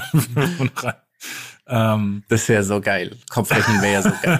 ähm, Das wäre so geil. Kopfrechnen wäre ja so geil.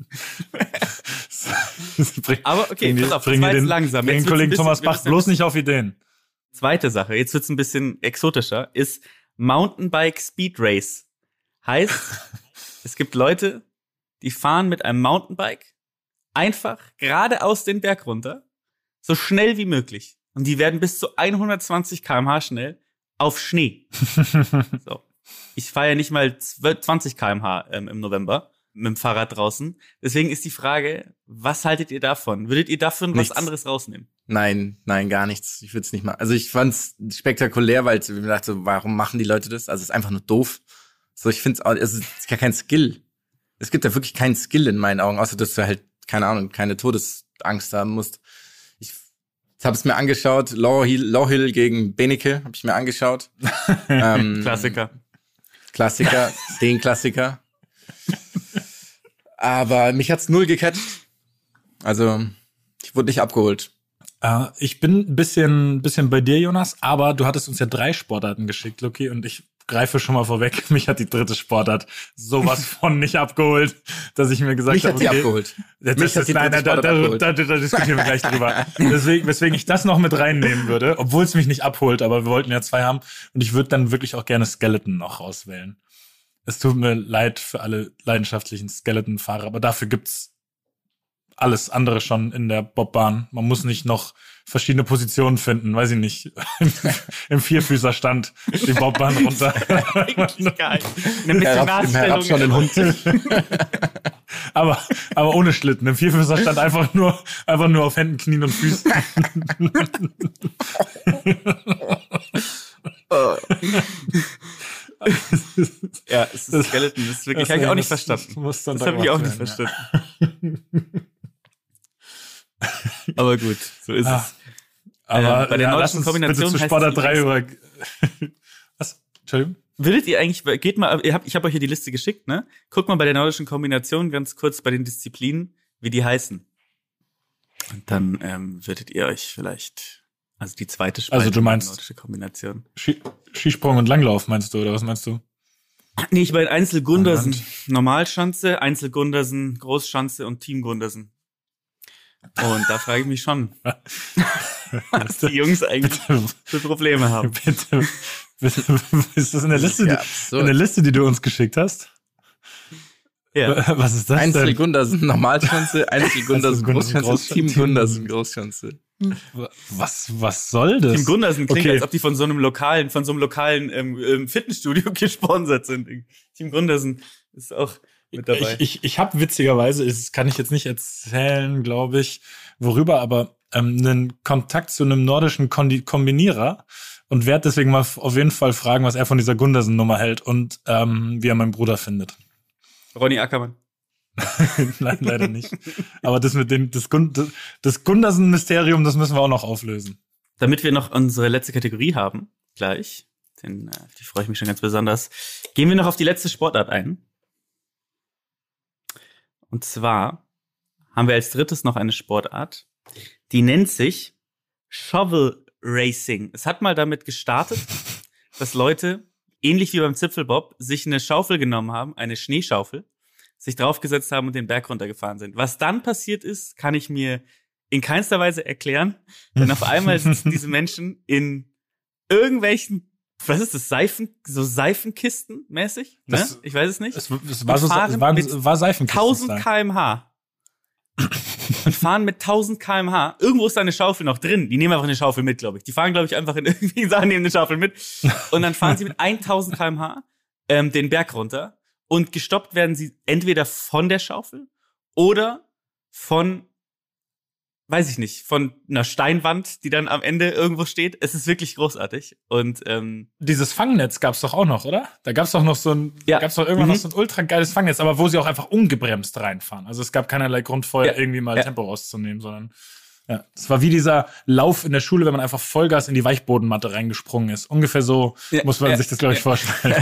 bring, Aber okay, bring, pass auf, bring das war den, jetzt langsam. bring Jetzt den wird's ein Kollegen bisschen- Thomas wir Bach müssen ein bloß bisschen- nicht auf Ideen. Zweite Sache, jetzt wird's ein bisschen exotischer, ist Mountainbike Speed Race. Heißt, es gibt Leute, die fahren mit einem Mountainbike einfach geradeaus den Berg runter, so schnell wie möglich. Und die werden bis zu hundertzwanzig Kilometer pro Stunde schnell auf Schnee. So. Ich fahre ja nicht mal zwanzig Kilometer pro Stunde ähm, im November mit dem Fahrrad draußen. Deswegen ist die Frage, was haltet ihr davon? Würdet ihr davon Nichts. was anderes rausnehmen? Nein, nein, gar nichts. Ich würde es nicht machen. Also ich fand's spektakulär, weil ich mir dachte, so, warum machen die Leute das? Also es ist einfach nur doof. So, ich finde es auch, es ist ja kein Skill. Es gibt ja wirklich keinen Skill in meinen Augen, außer dass du halt, keine Ahnung, keine Todesangst haben musst. Ich habe es mir angeschaut, Low Hill, Low Hill gegen Beneke, habe ich mir angeschaut. ähm, Klassiker. Klassiker, den Klassiker. Aber mich hat's null gecatcht. Also, ich wurde nicht abgeholt. Äh, ich bin ein bisschen, bisschen bei dir, Jonas, aber du hattest uns ja drei Sportarten geschickt, Luki, und ich greife schon mal vorweg. Mich hat die dritte Sportart sowas von nicht abgeholt, dass ich mir gesagt Mich habe, hat die okay, abgeholt. Das Mich ist, hat die nein, dritte da, da, Sportart da, abgeholt. da, da, da diskutieren wir gleich drüber. Deswegen, weswegen ich das noch mit reinnehmen würde, obwohl es mich nicht abholt, aber wir wollten ja zwei haben. Und ich würde dann wirklich auch gerne Skeleton noch auswählen. Es tut mir leid für alle leidenschaftlichen Skeleton-Fahrer, aber dafür gibt's alles andere schon in der Bobbahn. Man muss nicht noch verschiedene Positionen finden, weiß ich nicht, im Vierfüßerstand die Bobbahn runter. Eigentlich geil. Eine Herab, im Herab schon den Hund. aber, aber ohne Schlitten. Im Vierfüßerstand einfach nur, einfach nur auf Händen, Knien und Füßen. Ja, es ist Skeleton, das ist wirklich, Das- habe ich auch nicht das- verstanden. Das, muss dann Das habe ich auch nicht gemacht werden, verstanden. Aber gut, so ist Ah, es. Aber Äh, bei der ja, nordischen lass uns Kombination bitte zu heißt Sportart es drei über. Was? Entschuldigung? Würdet ihr eigentlich, geht mal, ihr habt, ich habe euch hier die Liste geschickt, ne? Guckt mal bei der nordischen Kombination ganz kurz bei den Disziplinen, wie die heißen. Und dann ähm, würdet ihr euch vielleicht, also die zweite Spalte Also du meinst- der nordische Kombination. Ski- Skisprung und Langlauf meinst du, oder was meinst du? Nee, ich meine Einzel-Gundersen, Anhand. Normalschanze, Einzel-Gundersen, Großschanze und Team-Gundersen. Und da frage ich mich schon, was die Jungs eigentlich für Probleme haben. Bitte, bitte, ist das in der Liste, Ja, die, absurd. in der Liste, die du uns geschickt hast? Ja. Was ist das Einzel denn? Gundersen Normalschanze, Einzel Gundersen Einzel-Gundersen, Großschanze, Großschanze, Team Team- Gundersen Großschanze. Was, was soll das? Team Gundersen klingt, Okay. als ob die von so einem lokalen, von so einem lokalen ähm, ähm, Fitnessstudio gesponsert sind. Team Gundersen ist auch mit dabei. Ich, ich, ich habe witzigerweise, das kann ich jetzt nicht erzählen, glaube ich, worüber, aber ähm, einen Kontakt zu einem nordischen Kondi- Kombinierer und werde deswegen mal auf jeden Fall fragen, was er von dieser Gundersen-Nummer hält und ähm, wie er meinen Bruder findet. Ronny Ackermann. Nein, leider nicht. Aber das mit dem das, Gun- das Gundersen-Mysterium, das müssen wir auch noch auflösen. Damit wir noch unsere letzte Kategorie haben, gleich, denn auf die freue ich mich schon ganz besonders, gehen wir noch auf die letzte Sportart ein. Und zwar haben wir als drittes noch eine Sportart, die nennt sich Shovel Racing. Es hat mal damit gestartet, dass Leute, ähnlich wie beim Zipfelbob, sich eine Schaufel genommen haben, eine Schneeschaufel, sich draufgesetzt haben und den Berg runtergefahren sind. Was dann passiert ist, kann ich mir in keinster Weise erklären, denn auf einmal sitzen diese Menschen in irgendwelchen, was ist das, Seifen, so Seifenkisten mäßig? Ne? Das- Ich weiß es nicht. Es, es, war, Und so, fahren es, waren, mit es war Seifenkisten. tausend Kilometer pro Stunde. Und fahren mit tausend Kilometer pro Stunde. Irgendwo ist da eine Schaufel noch drin. Die nehmen einfach eine Schaufel mit, glaube ich. Die fahren, glaube ich, einfach in irgendwie Sachen, nehmen eine Schaufel mit. Und dann fahren sie mit tausend Kilometer pro Stunde ähm, den Berg runter. Und gestoppt werden sie entweder von der Schaufel oder von, weiß ich nicht, von einer Steinwand, die dann am Ende irgendwo steht. Es ist wirklich großartig. Und ähm, Dieses Fangnetz gab's doch auch noch, oder? Da gab's doch noch so ein, Ja. da gab's doch irgendwann Mhm. noch so ein ultra geiles Fangnetz, aber wo sie auch einfach ungebremst reinfahren. Also es gab keinerlei Grund vorher Ja. irgendwie mal Ja. Tempo rauszunehmen, sondern ja, das war wie dieser Lauf in der Schule, wenn man einfach Vollgas in die Weichbodenmatte reingesprungen ist. Ungefähr so Ja. muss man Ja. sich das, glaube ich, vorstellen.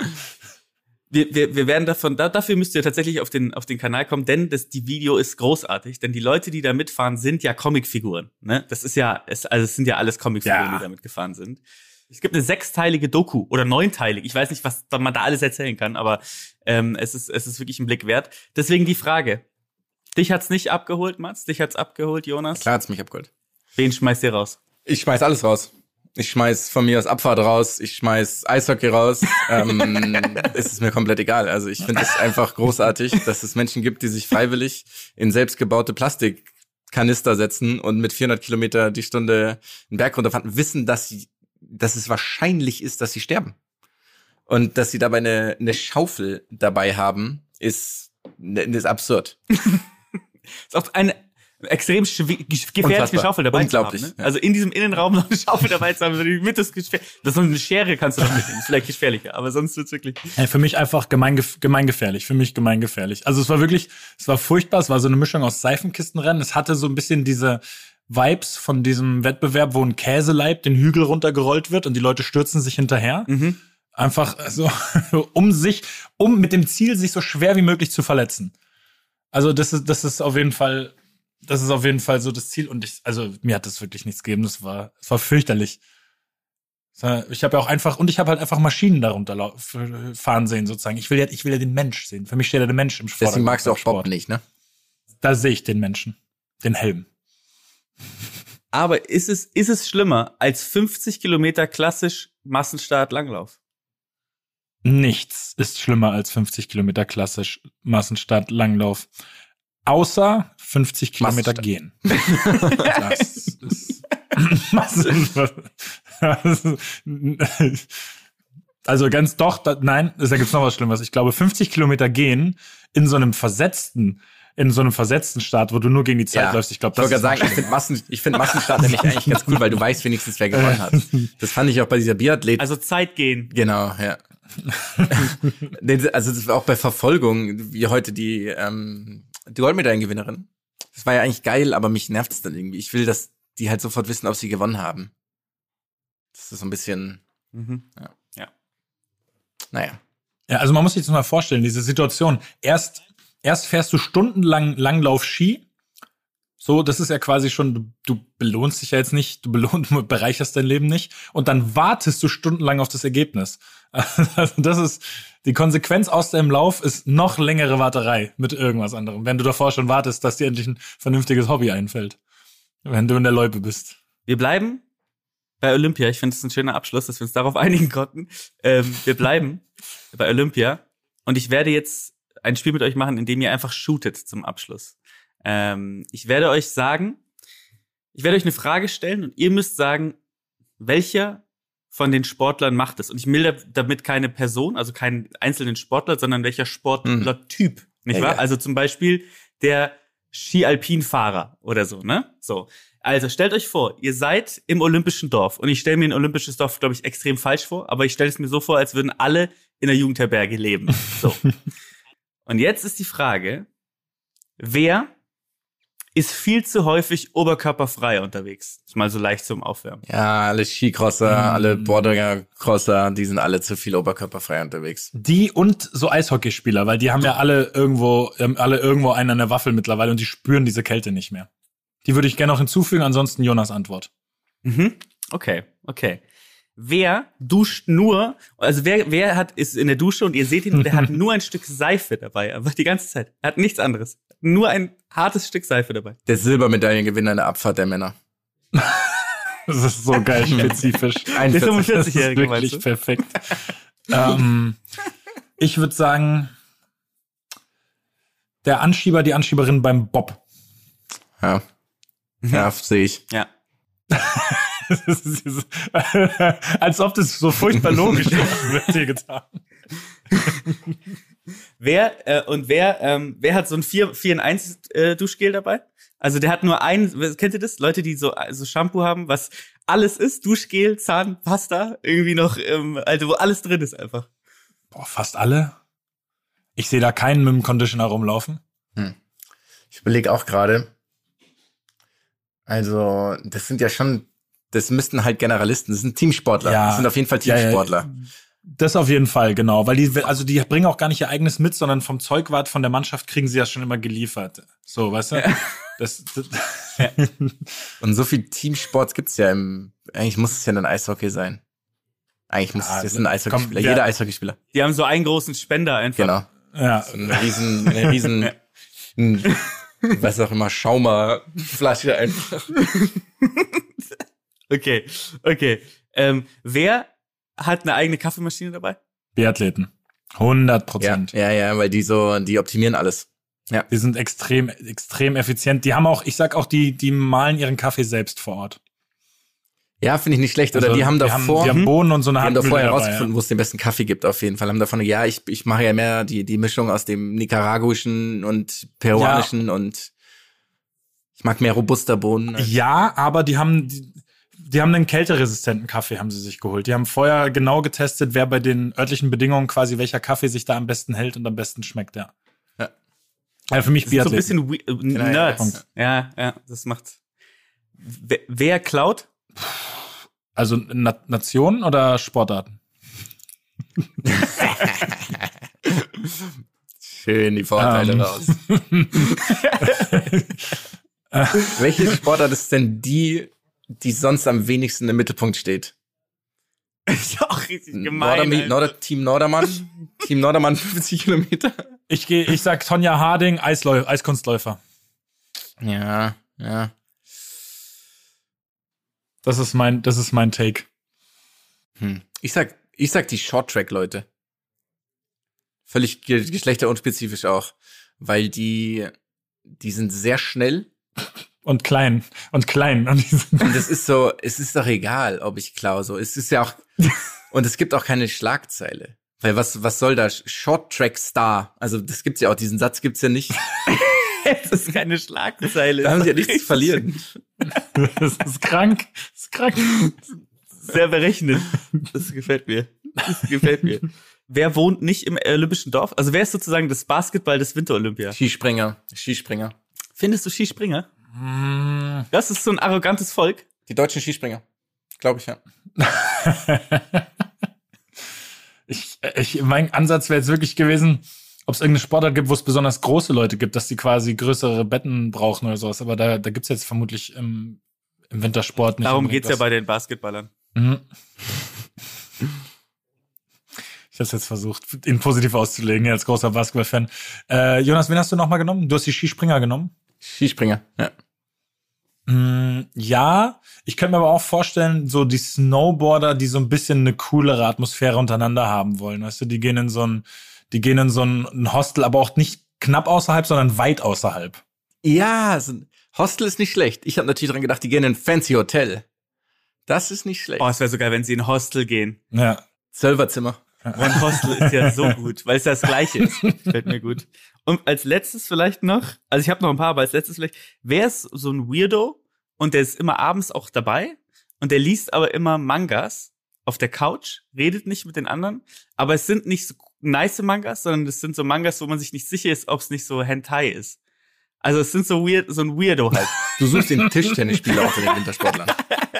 Wir, wir, wir werden davon, da, dafür müsst ihr tatsächlich auf den, auf den Kanal kommen, denn das, die Video ist großartig, denn die Leute, die da mitfahren, sind ja Comicfiguren, ne? Das ist ja, es, also es sind ja alles Comicfiguren, Ja. die da mitgefahren sind. Es gibt eine sechsteilige Doku oder neunteilig, ich weiß nicht, was man da alles erzählen kann, aber ähm, es ist, es ist wirklich ein Blick wert. Deswegen die Frage, dich hat's nicht abgeholt, Mats? Dich hat's abgeholt, Jonas? Klar hat's mich abgeholt. Wen schmeißt ihr raus? Ich schmeiß alles raus. Ich schmeiß von mir aus Abfahrt raus, ich schmeiß Eishockey raus. ähm, es ist mir komplett egal. Also ich finde es einfach großartig, dass es Menschen gibt, die sich freiwillig in selbstgebaute Plastikkanister setzen und mit vierhundert Kilometer die Stunde einen Berg runterfahren, wissen, dass sie, dass es wahrscheinlich ist, dass sie sterben. Und dass sie dabei eine, eine Schaufel dabei haben, ist, ist absurd. Ist auch eine extrem schw- gefährliche Unfassbar. Schaufel dabei Unglaublich, zu haben. Ne? ja. Also in diesem Innenraum noch eine Schaufel dabei zu haben, so die Mitte ist gefährlich. Das ist so eine Schere, kannst du noch mitnehmen. Ist vielleicht gefährlicher, aber sonst wird's wirklich. Ey, für mich einfach gemeingef- gemeingefährlich. Für mich gemeingefährlich. Also es war wirklich, es war furchtbar. Es war so eine Mischung aus Seifenkistenrennen. Es hatte so ein bisschen diese Vibes von diesem Wettbewerb, wo ein Käseleib den Hügel runtergerollt wird und die Leute stürzen sich hinterher. Mhm. Einfach so, um sich, um mit dem Ziel, sich so schwer wie möglich zu verletzen. Also das ist, das ist auf jeden Fall, das ist auf jeden Fall so das Ziel. Und ich, also mir hat das wirklich nichts gegeben. Das war, das war fürchterlich. Das war- Ich habe ja auch einfach, und ich habe halt einfach Maschinen darunter lau- f- fahren sehen sozusagen. Ich will ja, ich will ja den Mensch sehen. Für mich steht ja der Mensch im Sport. Deswegen magst du auch Bob nicht, ne? Da sehe ich den Menschen, den Helm. Aber ist es, ist es schlimmer als fünfzig Kilometer klassisch Massenstart Langlauf? Nichts ist schlimmer als fünfzig Kilometer klassisch Massenstart Langlauf. Außer fünfzig Kilometer Massenstart. gehen. Das ist Massen. Also ganz doch, da, nein, da gibt's noch was Schlimmeres. Ich glaube, fünfzig Kilometer gehen in so einem versetzten, in so einem versetzten Start, wo du nur gegen die Zeit läufst. Ich glaube, ich das wollte ist gerade sagen, ich finde Massen, ich finde Massenstart nämlich eigentlich ganz cool, weil du weißt wenigstens, wer gewonnen hat. Das fand ich auch bei dieser Biathlet. Also Zeit gehen. Genau, ja. Nee, also das war auch bei Verfolgung, wie heute die, ähm, die Goldmedaillengewinnerin. Das war ja eigentlich geil, aber mich nervt es dann irgendwie. Ich will, dass die halt sofort wissen, ob sie gewonnen haben. Das ist so ein bisschen, Mhm. naja. Ja, also man muss sich das mal vorstellen, diese Situation. Erst, erst fährst du stundenlang Langlauf Ski. So, das ist ja quasi schon, du, du belohnst dich ja jetzt nicht, du belohnt, du bereicherst dein Leben nicht. Und dann wartest du stundenlang auf das Ergebnis. Also das ist, die Konsequenz aus deinem Lauf ist noch längere Warterei mit irgendwas anderem. Wenn du davor schon wartest, dass dir endlich ein vernünftiges Hobby einfällt. Wenn du in der Loipe bist. Wir bleiben bei Olympia. Ich finde es ein schöner Abschluss, dass wir uns darauf einigen konnten. Ähm, wir bleiben bei Olympia. Und ich werde jetzt ein Spiel mit euch machen, in dem ihr einfach shootet zum Abschluss. Ähm, ich werde euch sagen, ich werde euch eine Frage stellen und ihr müsst sagen, welcher von den Sportlern macht es? Und ich will damit keine Person, also keinen einzelnen Sportler, sondern welcher Sportlertyp, mhm. nicht ja, wahr? Ja. Also zum Beispiel der Ski-Alpin-Fahrer oder so, ne? So. Also stellt euch vor, ihr seid im olympischen Dorf. Und ich stelle mir ein olympisches Dorf, glaube ich, extrem falsch vor, aber ich stelle es mir so vor, als würden alle in der Jugendherberge leben. So. Und jetzt ist die Frage, wer ist viel zu häufig oberkörperfrei unterwegs? Ist mal so leicht zum Aufwärmen. Ja, alle Skicrosser, mm. alle Bordercrosser, die sind alle zu viel oberkörperfrei unterwegs. Die und so Eishockeyspieler, weil die haben ja alle irgendwo, alle irgendwo einen an der Waffel mittlerweile und die spüren diese Kälte nicht mehr. Die würde ich gerne noch hinzufügen, ansonsten Jonas Antwort. Mhm. Okay, okay. Wer duscht nur, also wer wer hat ist in der Dusche und ihr seht ihn und der hat nur ein Stück Seife dabei, einfach die ganze Zeit. Er hat nichts anderes. Nur ein hartes Stück Seife dabei. Der Silbermedaillengewinner in der Abfahrt der Männer. Das ist so geil spezifisch. Der fünfundvierzig-Jährige, das ist wirklich perfekt. ähm, ich würde sagen, der Anschieber, die Anschieberin beim Bob. Ja. Ja, sehe ich. Ja. Als ob das so furchtbar logisch wird hier getan. Wer äh, und wer ähm, wer hat so ein vier in eins äh, Duschgel dabei? Also der hat nur ein, kennt ihr das? Leute, die so so Shampoo haben, was alles ist, Duschgel, Zahnpasta, irgendwie noch ähm, also wo alles drin ist einfach. Boah, fast alle. Ich sehe da keinen mit dem Conditioner rumlaufen. Hm. Ich überlege auch gerade. Also, das sind ja schon, das müssten halt Generalisten, das sind Teamsportler. Ja, das sind auf jeden Fall Teamsportler. Ja, ja. Das auf jeden Fall, genau. Weil die, also die bringen auch gar nicht ihr eigenes mit, sondern vom Zeugwart von der Mannschaft kriegen sie ja schon immer geliefert. So, weißt du? Ja. Das, das ja. Und so viel Teamsports gibt's ja im, eigentlich muss es ja ein Eishockey sein. Eigentlich muss ja, es jetzt ein Eishockeyspieler, komm, jeder Eishockeyspieler. Die haben so einen großen Spender einfach. Genau. Ja. So eine riesen, eine riesen, ein, was auch immer, Schaumerflasche einfach. Okay, okay. Ähm, wer hat eine eigene Kaffeemaschine dabei? Biathleten. hundert Prozent. Ja, ja, ja, weil die so, die optimieren alles. Ja. Die sind extrem, extrem effizient. Die haben auch, ich sag auch, die, die malen ihren Kaffee selbst vor Ort. Ja, finde ich nicht schlecht. Oder also, die haben davor, die haben Bohnen und so eine die haben davor herausgefunden, ja. wo es den besten Kaffee gibt, auf jeden Fall. Haben davon, ja, ich, ich mache ja mehr die, die Mischung aus dem nicaraguischen und peruanischen ja. und ich mag mehr Robusta-Bohnen. Ja, aber die haben, die, die haben einen kälteresistenten Kaffee, haben sie sich geholt. Die haben vorher genau getestet, wer bei den örtlichen Bedingungen quasi welcher Kaffee sich da am besten hält und am besten schmeckt, ja. Ja. Also für mich das ist so ein bisschen we- Nerds. Ja, ja, das macht. Wer, wer klaut? Also Na- Nationen oder Sportarten? Schön die Vorteile um. raus. Welche Sportart ist denn die, die sonst am wenigsten im Mittelpunkt steht? Ist auch richtig gemein. Norder- Norder- Team Nordermann? Team Nordermann fünfzig Kilometer? Ich gehe, ich sag Tonja Harding, Eisläu- Eiskunstläufer. Ja, ja. Das ist mein, das ist mein Take. Hm. Ich sag, ich sag die Shorttrack-Leute. Völlig ge- geschlechterunspezifisch auch. Weil die, die sind sehr schnell. Und klein. Und klein. Und, und es ist so, es ist doch egal, ob ich klaue, so. Es ist ja auch, und es gibt auch keine Schlagzeile. Weil was, was soll da? Shorttrack-Star. Also, das gibt's ja auch, diesen Satz gibt's ja nicht. Das ist keine Schlagzeile. Da haben sie ja nichts zu verlieren. Das ist krank. Das ist krank. Sehr berechnend. Das gefällt mir. Das gefällt mir. Wer wohnt nicht im olympischen Dorf? Also wer ist sozusagen das Basketball des Winterolympia? Skispringer. Skispringer. Findest du Skispringer? Mm. Das ist so ein arrogantes Volk. Die deutschen Skispringer. Glaube ich, ja. ich, ich, mein Ansatz wäre jetzt wirklich gewesen, ob es irgendeine Sportart gibt, wo es besonders große Leute gibt, dass die quasi größere Betten brauchen oder sowas. Aber da, da gibt's jetzt vermutlich im, im Wintersport nicht. Darum geht's ja bei den Basketballern. Mhm. Ich habe jetzt versucht, ihn positiv auszulegen, ja, als großer Basketballfan. Äh, Jonas, wen hast du nochmal genommen? Du hast die Skispringer genommen? Skispringer, ja. Mm, ja, ich könnte mir aber auch vorstellen, so die Snowboarder, die so ein bisschen eine coolere Atmosphäre untereinander haben wollen. Weißt du, die gehen in so ein Die gehen in so ein Hostel, aber auch nicht knapp außerhalb, sondern weit außerhalb. Ja, so ein Hostel ist nicht schlecht. Ich habe natürlich dran gedacht, die gehen in ein fancy Hotel. Das ist nicht schlecht. Oh, es wäre so geil, wenn sie in ein Hostel gehen. Ja. Zwölferzimmer. One Hostel ist ja so gut, weil es das Gleiche ist. Fällt mir gut. Und als letztes vielleicht noch, also ich habe noch ein paar, aber als letztes vielleicht, wer ist so ein Weirdo und der ist immer abends auch dabei und der liest aber immer Mangas auf der Couch, redet nicht mit den anderen, aber es sind nicht so nice Mangas, sondern es sind so Mangas, wo man sich nicht sicher ist, ob es nicht so Hentai ist. Also es sind so weird, so ein Weirdo halt. Du suchst den Tischtennisspieler unter den Wintersportlern.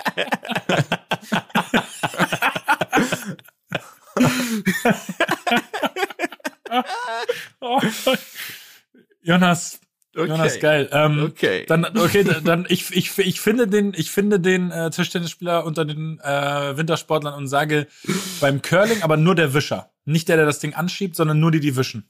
Oh. Jonas, Okay. Jonas, geil. Ähm, Okay. Dann, okay, dann ich, ich, ich finde den, ich finde den äh, Tischtennisspieler unter den äh, Wintersportlern und sage beim Curling, aber nur der Wischer, nicht der, der das Ding anschiebt, sondern nur die, die wischen.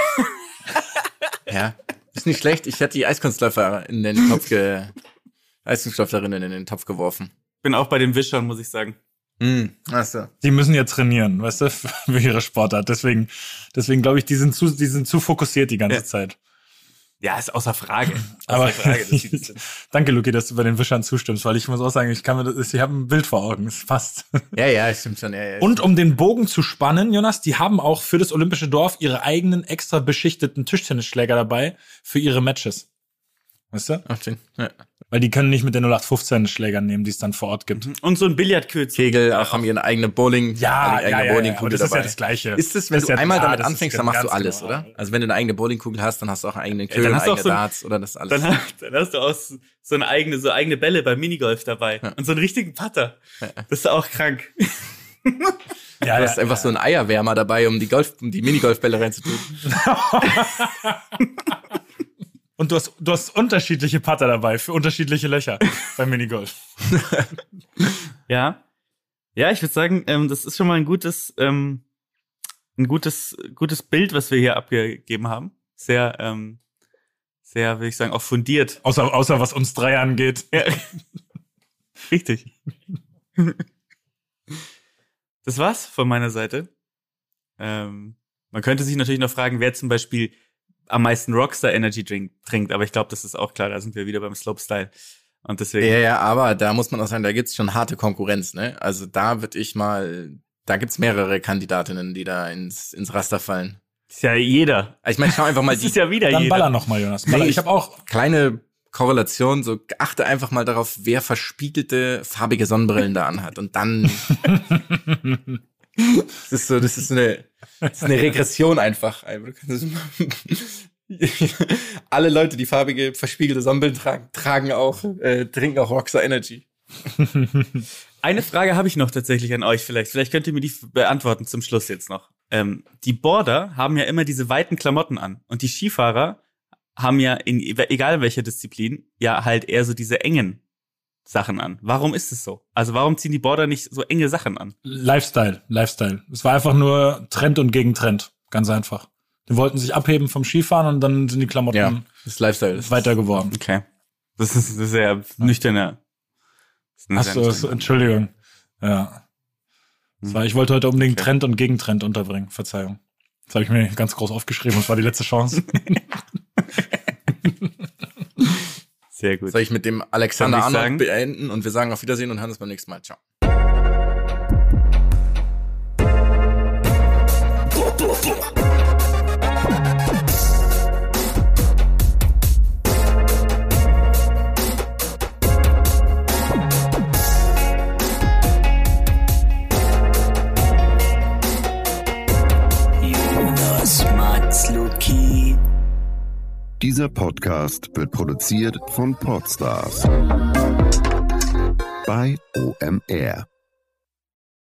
Ja, ist nicht schlecht. Ich hätte die Eiskunstläufer in den Topf ge Eiskunstläuferinnen in den Topf geworfen. Bin auch bei den Wischern, muss ich sagen. Hm, achso. Die müssen ja trainieren, weißt du, für ihre Sportart. Deswegen, deswegen glaube ich, die sind zu, die sind zu fokussiert die ganze Ja. Zeit. Ja, ist außer Frage. Außer Aber Frage, dass die das sind. danke, Luki, dass du bei den Wischern zustimmst, weil ich muss auch sagen, ich kann mir das, ich habe ein Bild vor Augen, es passt. Ja, ja, stimmt schon. Ja, ja, Und um den Bogen zu spannen, Jonas, die haben auch für das Olympische Dorf ihre eigenen extra beschichteten Tischtennisschläger dabei für ihre Matches. Weißt du? Ach, schön. Ja. Weil die können nicht mit den null acht fünfzehn Schlägern nehmen, die es dann vor Ort gibt. Und so ein Billardkürzel. Kegel auch haben ihre eigene Bowling, Ja, eine eigene ja, ja, ja, Bowlingkugel aber das ist dabei. ja das Gleiche. Ist es, wenn Das ist du ja- einmal ja, damit das ist anfängst, ganz dann machst du genau. alles, oder? Also wenn du eine eigene Bowlingkugel hast, dann hast du auch einen eigenen Köder, dann hast du eigene auch so ein- Darts oder das alles. Dann, dann hast du auch so so eine eigene, so eigene Bälle beim Minigolf dabei. Und so einen richtigen Putter. Das ist auch krank. Ja, Du hast einfach so einen Eierwärmer dabei, um die Golf, um die Minigolfbälle reinzutun. Und du hast, du hast unterschiedliche Putter dabei für unterschiedliche Löcher beim Minigolf. Ja. Ja, ich würde sagen, ähm, das ist schon mal ein gutes, ähm, ein gutes, gutes Bild, was wir hier abgegeben haben. Sehr, ähm, sehr, würde ich sagen, auch fundiert. Außer, außer was uns drei angeht. Ja. Richtig. Das war's von meiner Seite. Ähm, man könnte sich natürlich noch fragen, wer zum Beispiel am meisten Rockstar Energy Drink trinkt, aber ich glaube, das ist auch klar, da sind wir wieder beim Slopestyle. Und deswegen. Ja, ja, aber da muss man auch sagen, da gibt's schon harte Konkurrenz, ne? Also da würde ich mal, da gibt's mehrere Kandidatinnen, die da ins, ins Raster fallen. Ist ja jeder. Ich meine, schau einfach mal Das die ist ja wieder Dann jeder. baller noch mal, Jonas. Baller. Nee, ich habe auch. kleine Korrelation, so achte einfach mal darauf, wer verspiegelte, farbige Sonnenbrillen da anhat. Und dann das ist so, das ist eine, das ist eine Regression einfach. Alle Leute, die farbige, verspiegelte Sonnenbrillen tragen, tragen auch, äh, trinken auch Rockstar Energy. Eine Frage habe ich noch tatsächlich an euch vielleicht. Vielleicht könnt ihr mir die beantworten zum Schluss jetzt noch. Ähm, die Boarder haben ja immer diese weiten Klamotten an. Und die Skifahrer haben ja, in, egal in welcher Disziplin, ja halt eher so diese engen Sachen an. Warum ist es so? Also warum ziehen die Boarder nicht so enge Sachen an? Lifestyle, Lifestyle. Es war einfach nur Trend und Gegentrend. Ganz einfach. Die wollten sich abheben vom Skifahren und dann sind die Klamotten Ja, das ist Lifestyle. Das weiter geworden. Okay. Das ist, das ist sehr nüchterner. Ach so, so, Entschuldigung. Ja. Das war, ich wollte heute unbedingt Okay. Trend und Gegentrend unterbringen. Verzeihung. Das habe ich mir ganz groß aufgeschrieben. Das war die letzte Chance. Sehr gut. Soll ich mit dem Alexander Soll ich Arnold sagen? beenden und wir sagen auf Wiedersehen und hören uns beim nächsten Mal. Ciao. Jonas, Mats, Luki. Dieser Podcast wird produziert von Podstars bei O M R.